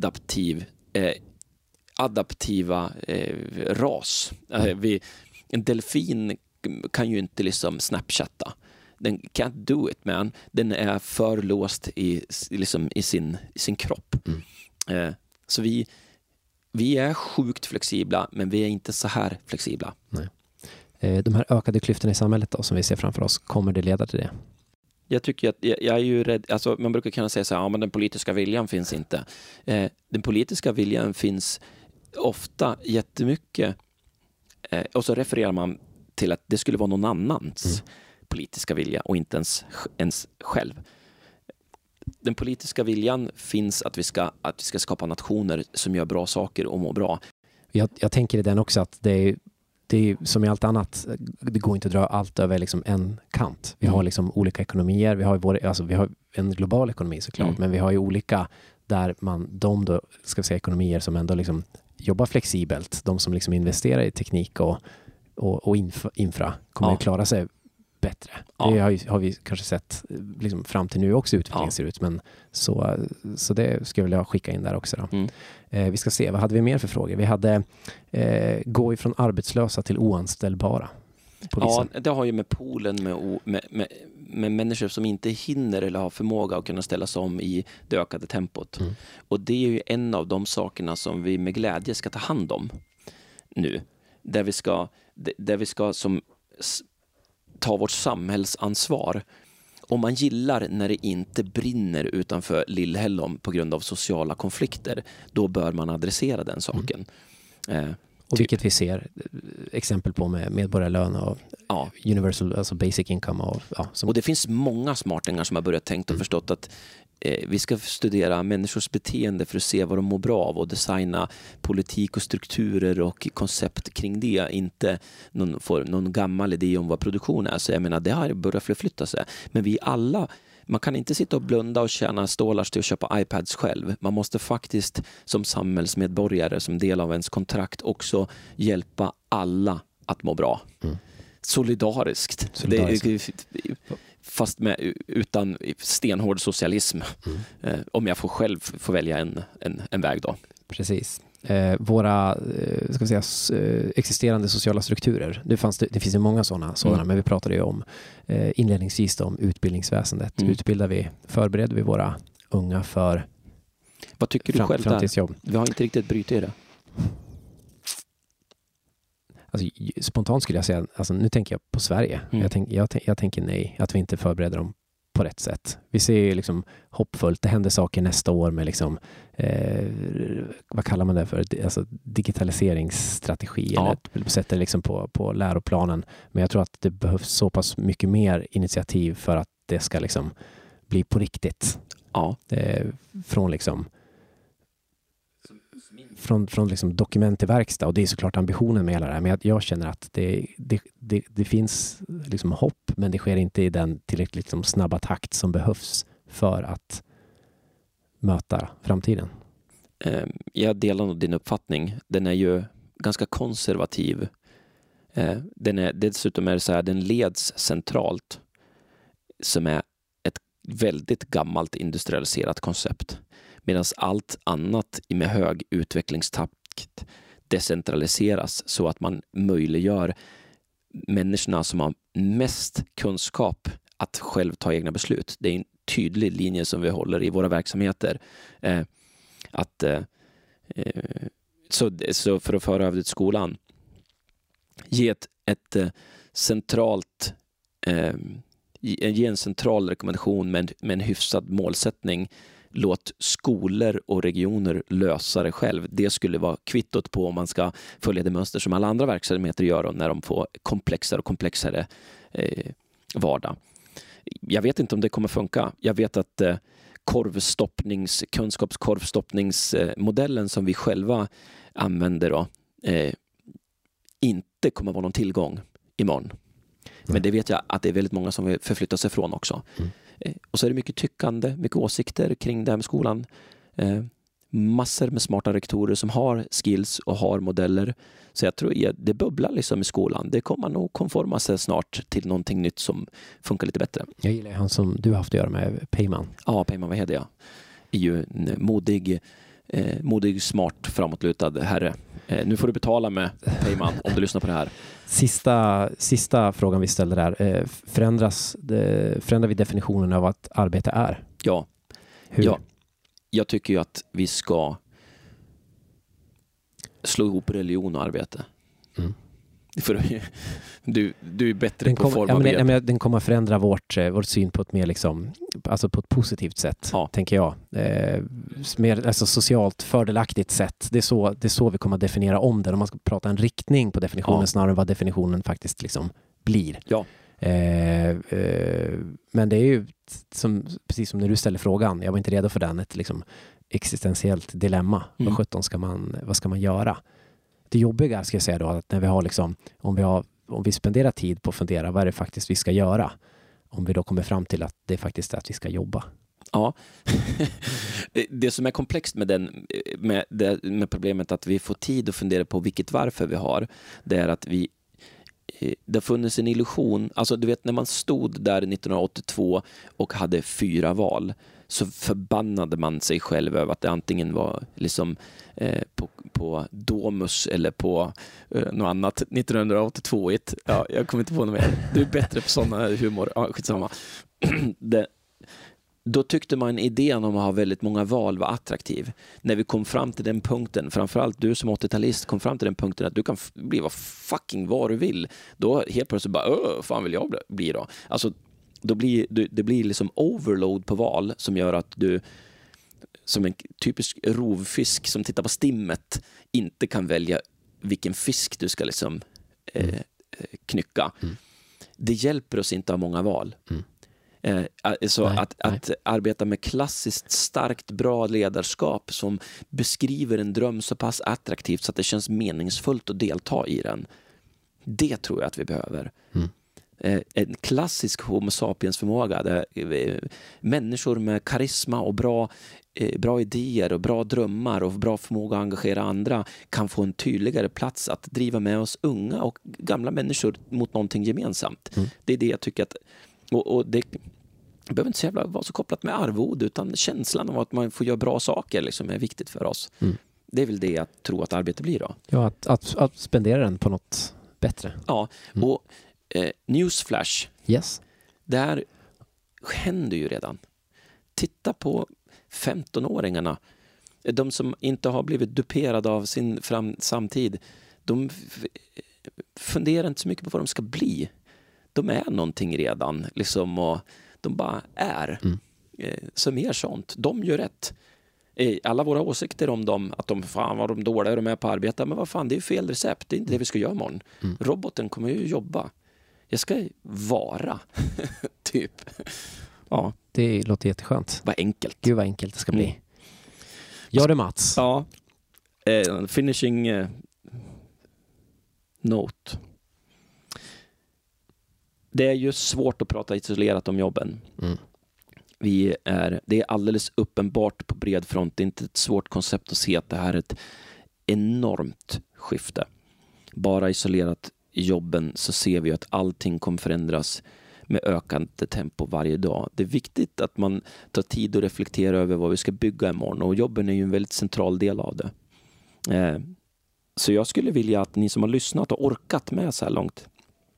adaptiva ras. En delfin kan ju inte liksom snapchatta. Den can't do it, man. Den är för låst i sin kropp. Så vi är sjukt flexibla, men vi är inte så här flexibla. Nej. De här ökade klyftorna i samhället då, som vi ser framför oss, kommer det leda till det? Jag tycker att jag är ju rädd, alltså man brukar kunna säga så här, men den politiska viljan finns inte. Den politiska viljan finns ofta jättemycket, och så refererar man till att det skulle vara någon annans politiska vilja och inte ens själv. Den politiska viljan finns att vi ska skapa nationer som gör bra saker och mår bra. Jag tänker i den också att det är som i allt annat, det går inte att dra allt över liksom en kant. Vi har liksom olika ekonomier, vi har en global ekonomi såklart, men vi har ju olika där de då, ska vi säga, ekonomier som ändå liksom jobbar flexibelt, de som liksom investerar i teknik och infra kommer att klara sig bättre. Ja. Det har vi kanske sett liksom fram till nu också utvecklingen ser ut, men så det skulle jag vilja skicka in där också då. Vi ska se, vad hade vi mer för frågor? Vi hade gå ifrån arbetslösa till oanställbara polisen. Ja, det har ju med poolen med människor som inte hinner eller har förmåga att kunna ställa sig om i det ökade tempot. Och det är ju en av de sakerna som vi med glädje ska ta hand om nu. Där vi ska som ta vårt samhällsansvar. Om man gillar när det inte brinner utanför Lillhällom på grund av sociala konflikter, då bör man adressera den saken. Och vilket vi ser exempel på med medborgarlön och universal, alltså basic income. Och det finns många smartingar som har börjat tänkt och förstått att vi ska studera människors beteende för att se vad de mår bra av och designa politik och strukturer och koncept kring det. Inte någon gammal idé om vad produktion är. Så jag menar, det har börjat förflytta sig. Men vi alla, man kan inte sitta och blunda och tjäna stålar till att köpa iPads själv. Man måste faktiskt som samhällsmedborgare, som del av ens kontrakt, också hjälpa alla att må bra. Solidariskt. Fast utan stenhård socialism. Om jag själv får välja en väg då. Precis. Våra existerande sociala strukturer. Det finns ju många sådana, men vi pratade ju om inledningsvis om utbildningsväsendet. Förbereder vi våra unga för vad tycker du själv där? Vi har inte riktigt brytt i det. Alltså, spontant skulle jag säga, alltså, nu tänker jag på Sverige. Jag tänker nej, att vi inte förbereder dem på rätt sätt. Vi ser liksom hoppfullt, det händer saker nästa år med liksom, vad kallar man det för? Alltså, digitaliseringsstrategi eller sätter liksom på läroplanen. Men jag tror att det behövs så pass mycket mer initiativ för att det ska liksom bli på riktigt. Från liksom från liksom dokument till verkstad, och det är såklart ambitionen med hela det här, men jag känner att det finns liksom hopp, men det sker inte i den tillräckligt liksom snabba takt som behövs för att möta framtiden. Jag delar nog din uppfattning. Den är ju ganska konservativ. Dessutom är det så här, den leds centralt, som är ett väldigt gammalt industrialiserat koncept. Medan allt annat med hög utvecklingstakt decentraliseras så att man möjliggör människorna som har mest kunskap att själv ta egna beslut. Det är en tydlig linje som vi håller i våra verksamheter. Så för att föra över till skolan, ge en central rekommendation med en hyfsad målsättning. Låt skolor och regioner lösa det själv. Det skulle vara kvittot på om man ska följa det mönster som alla andra verksamheter gör när de får komplexare och komplexare vardag. Jag vet inte om det kommer funka. Jag vet att kunskapskorvstoppningsmodellen som vi själva använder då, inte kommer vara någon tillgång imorgon. Men det vet jag att det är väldigt många som vill förflytta sig från också. Och så är det mycket tyckande, mycket åsikter kring det här med skolan. Massor med smarta rektorer som har skills och har modeller. Så jag tror det bubblar liksom i skolan. Det kommer nog konforma sig snart till någonting nytt som funkar lite bättre. Jag gillar han som du har haft att göra med, Peyman. Ja, Peyman Wahedi, ja. Är ju en modig, smart, framåtlutad herre. Nu får du betala med Peyman om du lyssnar på det här. Sista frågan vi ställer där. Förändrar vi definitionen av vad arbete är? Ja. Hur? Ja. Jag tycker ju att vi ska slå ihop religion och arbete. Mm. För du är bättre på form av begrepp. Den kommer att förändra vår syn på ett mer liksom, alltså på ett positivt sätt, tänker jag. Mer alltså socialt fördelaktigt sätt. Det är så vi kommer att definiera om det. Om man ska prata en riktning på definitionen snarare än vad definitionen faktiskt liksom blir. Ja. Men det är ju precis som när du ställer frågan, jag var inte redo för den, ett liksom existentiellt dilemma. Vad ska man göra? Det jobbiga ska jag säga då, att när vi har liksom, om vi spenderar tid på att fundera vad är det faktiskt vi ska göra, om vi då kommer fram till att det faktiskt är att vi ska jobba. Ja. Det som är komplext med problemet att vi får tid att fundera på vilket varför vi har, det är att det har funnits en illusion. Alltså du vet, när man stod där 1982 och hade 4 val, så förbannade man sig själv över att det antingen var liksom på Domus eller på något annat 1982. Ja, jag kommer inte på något mer. Du är bättre på sådana humor. Ja, skitsamma. Då tyckte man idén om att ha väldigt många val var attraktiv. När vi kom fram till den punkten, framförallt du som 80-talist kom fram till den punkten att du kan bli vad fucking vad du vill, då helt plötsligt bara, fan vill jag bli då? Alltså, det blir liksom overload på val som gör att du som en typisk rovfisk som tittar på stimmet inte kan välja vilken fisk du ska liksom knycka. Det hjälper oss inte att ha många val. Så att arbeta med klassiskt starkt bra ledarskap som beskriver en dröm så pass attraktivt så att det känns meningsfullt att delta i den, det tror jag att vi behöver. En klassisk homo sapiens förmåga där människor med karisma och bra idéer och bra drömmar och bra förmåga att engagera andra kan få en tydligare plats att driva med oss unga och gamla människor mot någonting gemensamt. Det är det jag tycker att, och det behöver inte så jävla vara så kopplat med arvod, utan känslan av att man får göra bra saker liksom är viktigt för oss. Det är väl det jag tror att arbete blir då. Ja, att spendera den på något bättre. Ja, och newsflash. Yes. Där händer ju redan. Titta på 15-åringarna. De som inte har blivit duperade av sin samtid. De funderar inte så mycket på vad de ska bli. De är någonting redan. Liksom, och de bara är. Så mer sånt. De gör rätt. Alla våra åsikter om dem, att fan vad de dåliga de är på att arbeta, men vad fan, det är fel recept. Det är inte det vi ska göra imorgon. Roboten kommer ju jobba. Jag ska vara typ. Ja. Det låter jätteskönt. Vad enkelt. Gud vad enkelt det ska bli. Gör det, Mats. Ja. Finishing note. Det är ju svårt att prata isolerat om jobben. Det är alldeles uppenbart på bred front. Det är inte ett svårt koncept att se att det här är ett enormt skifte. Bara isolerat i jobben så ser vi att allting kommer förändras med ökande tempo varje dag. Det är viktigt att man tar tid att reflektera över vad vi ska bygga imorgon, och jobben är ju en väldigt central del av det. Så jag skulle vilja att ni som har lyssnat och orkat med så här långt,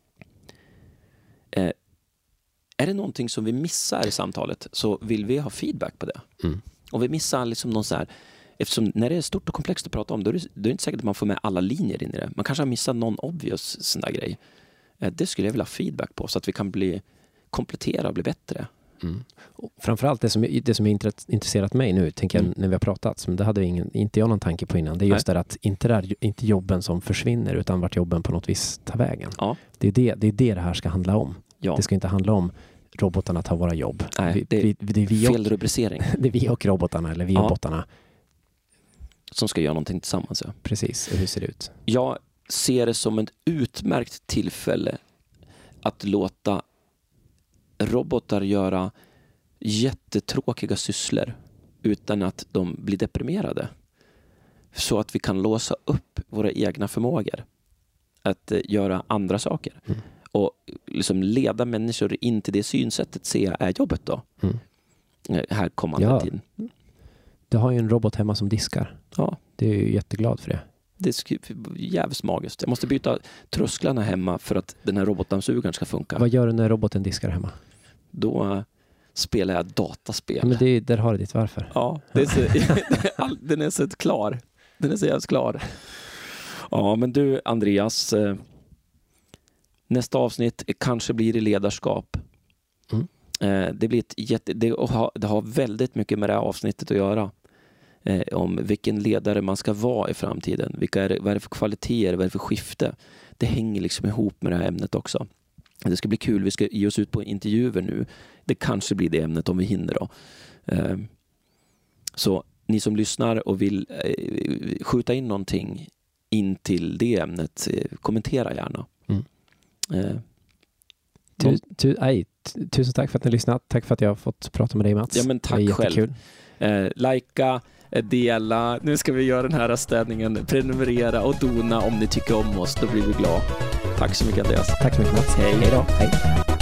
är det någonting som vi missar i samtalet, så vill vi ha feedback på det. Och vi missar liksom någon så här, eftersom när det är stort och komplext att prata om, då är det inte säkert att man får med alla linjer in i det. Man kanske har missat någon obvious sån där grej. Det skulle jag vilja ha feedback på, så att vi kan komplettera och bli bättre. Och framförallt det som är intresserat mig nu, tänker jag, när vi har pratat, men det hade inte jag någon tanke på innan. Det är just det att inte jobben som försvinner, utan vart jobben på något vis tar vägen. Ja. Det är det här ska handla om. Ja. Det ska inte handla om robotarna tar våra jobb. Nej, det är fel rubricering. Det är vi och robotarna, eller vi och bottarna. Som ska göra någonting tillsammans. Ja. Precis, och hur ser det ut? Jag ser det som ett utmärkt tillfälle att låta robotar göra jättetråkiga sysslor utan att de blir deprimerade. Så att vi kan låsa upp våra egna förmågor att göra andra saker. Och liksom leda människor in till det synsättet ser jag är jobbet då. Här kommande tiden. Du har ju en robot hemma som diskar. Ja. Det är ju jätteglad för det. Det är jävligt magiskt. Jag måste byta trösklarna hemma för att den här robotdammsugaren ska funka. Vad gör du när roboten diskar hemma? Då spelar jag dataspel. Ja, men där har du ditt varför. Ja, den är så klar. Den är så jävligt klar. Ja, men du Andreas, nästa avsnitt kanske blir i ledarskap. Det blir det har väldigt mycket med det här avsnittet att göra. Om vilken ledare man ska vara i framtiden. Vad är det för kvaliteter, vad är det för skifte? Det hänger liksom ihop med det här ämnet också. Det ska bli kul, vi ska ge oss ut på intervjuer nu. Det kanske blir det ämnet om vi hinner då. Så ni som lyssnar och vill skjuta in någonting in till det ämnet, kommentera gärna. Tusen tack för att ni har lyssnat. Tack för att jag har fått prata med dig, Mats. Ja, men tack själv. Likea, dela. Nu ska vi göra den här städningen. Prenumerera och dona om ni tycker om oss. Då blir vi glada. Tack så mycket, Andreas. Tack så mycket, Mats. Hej då. Hej.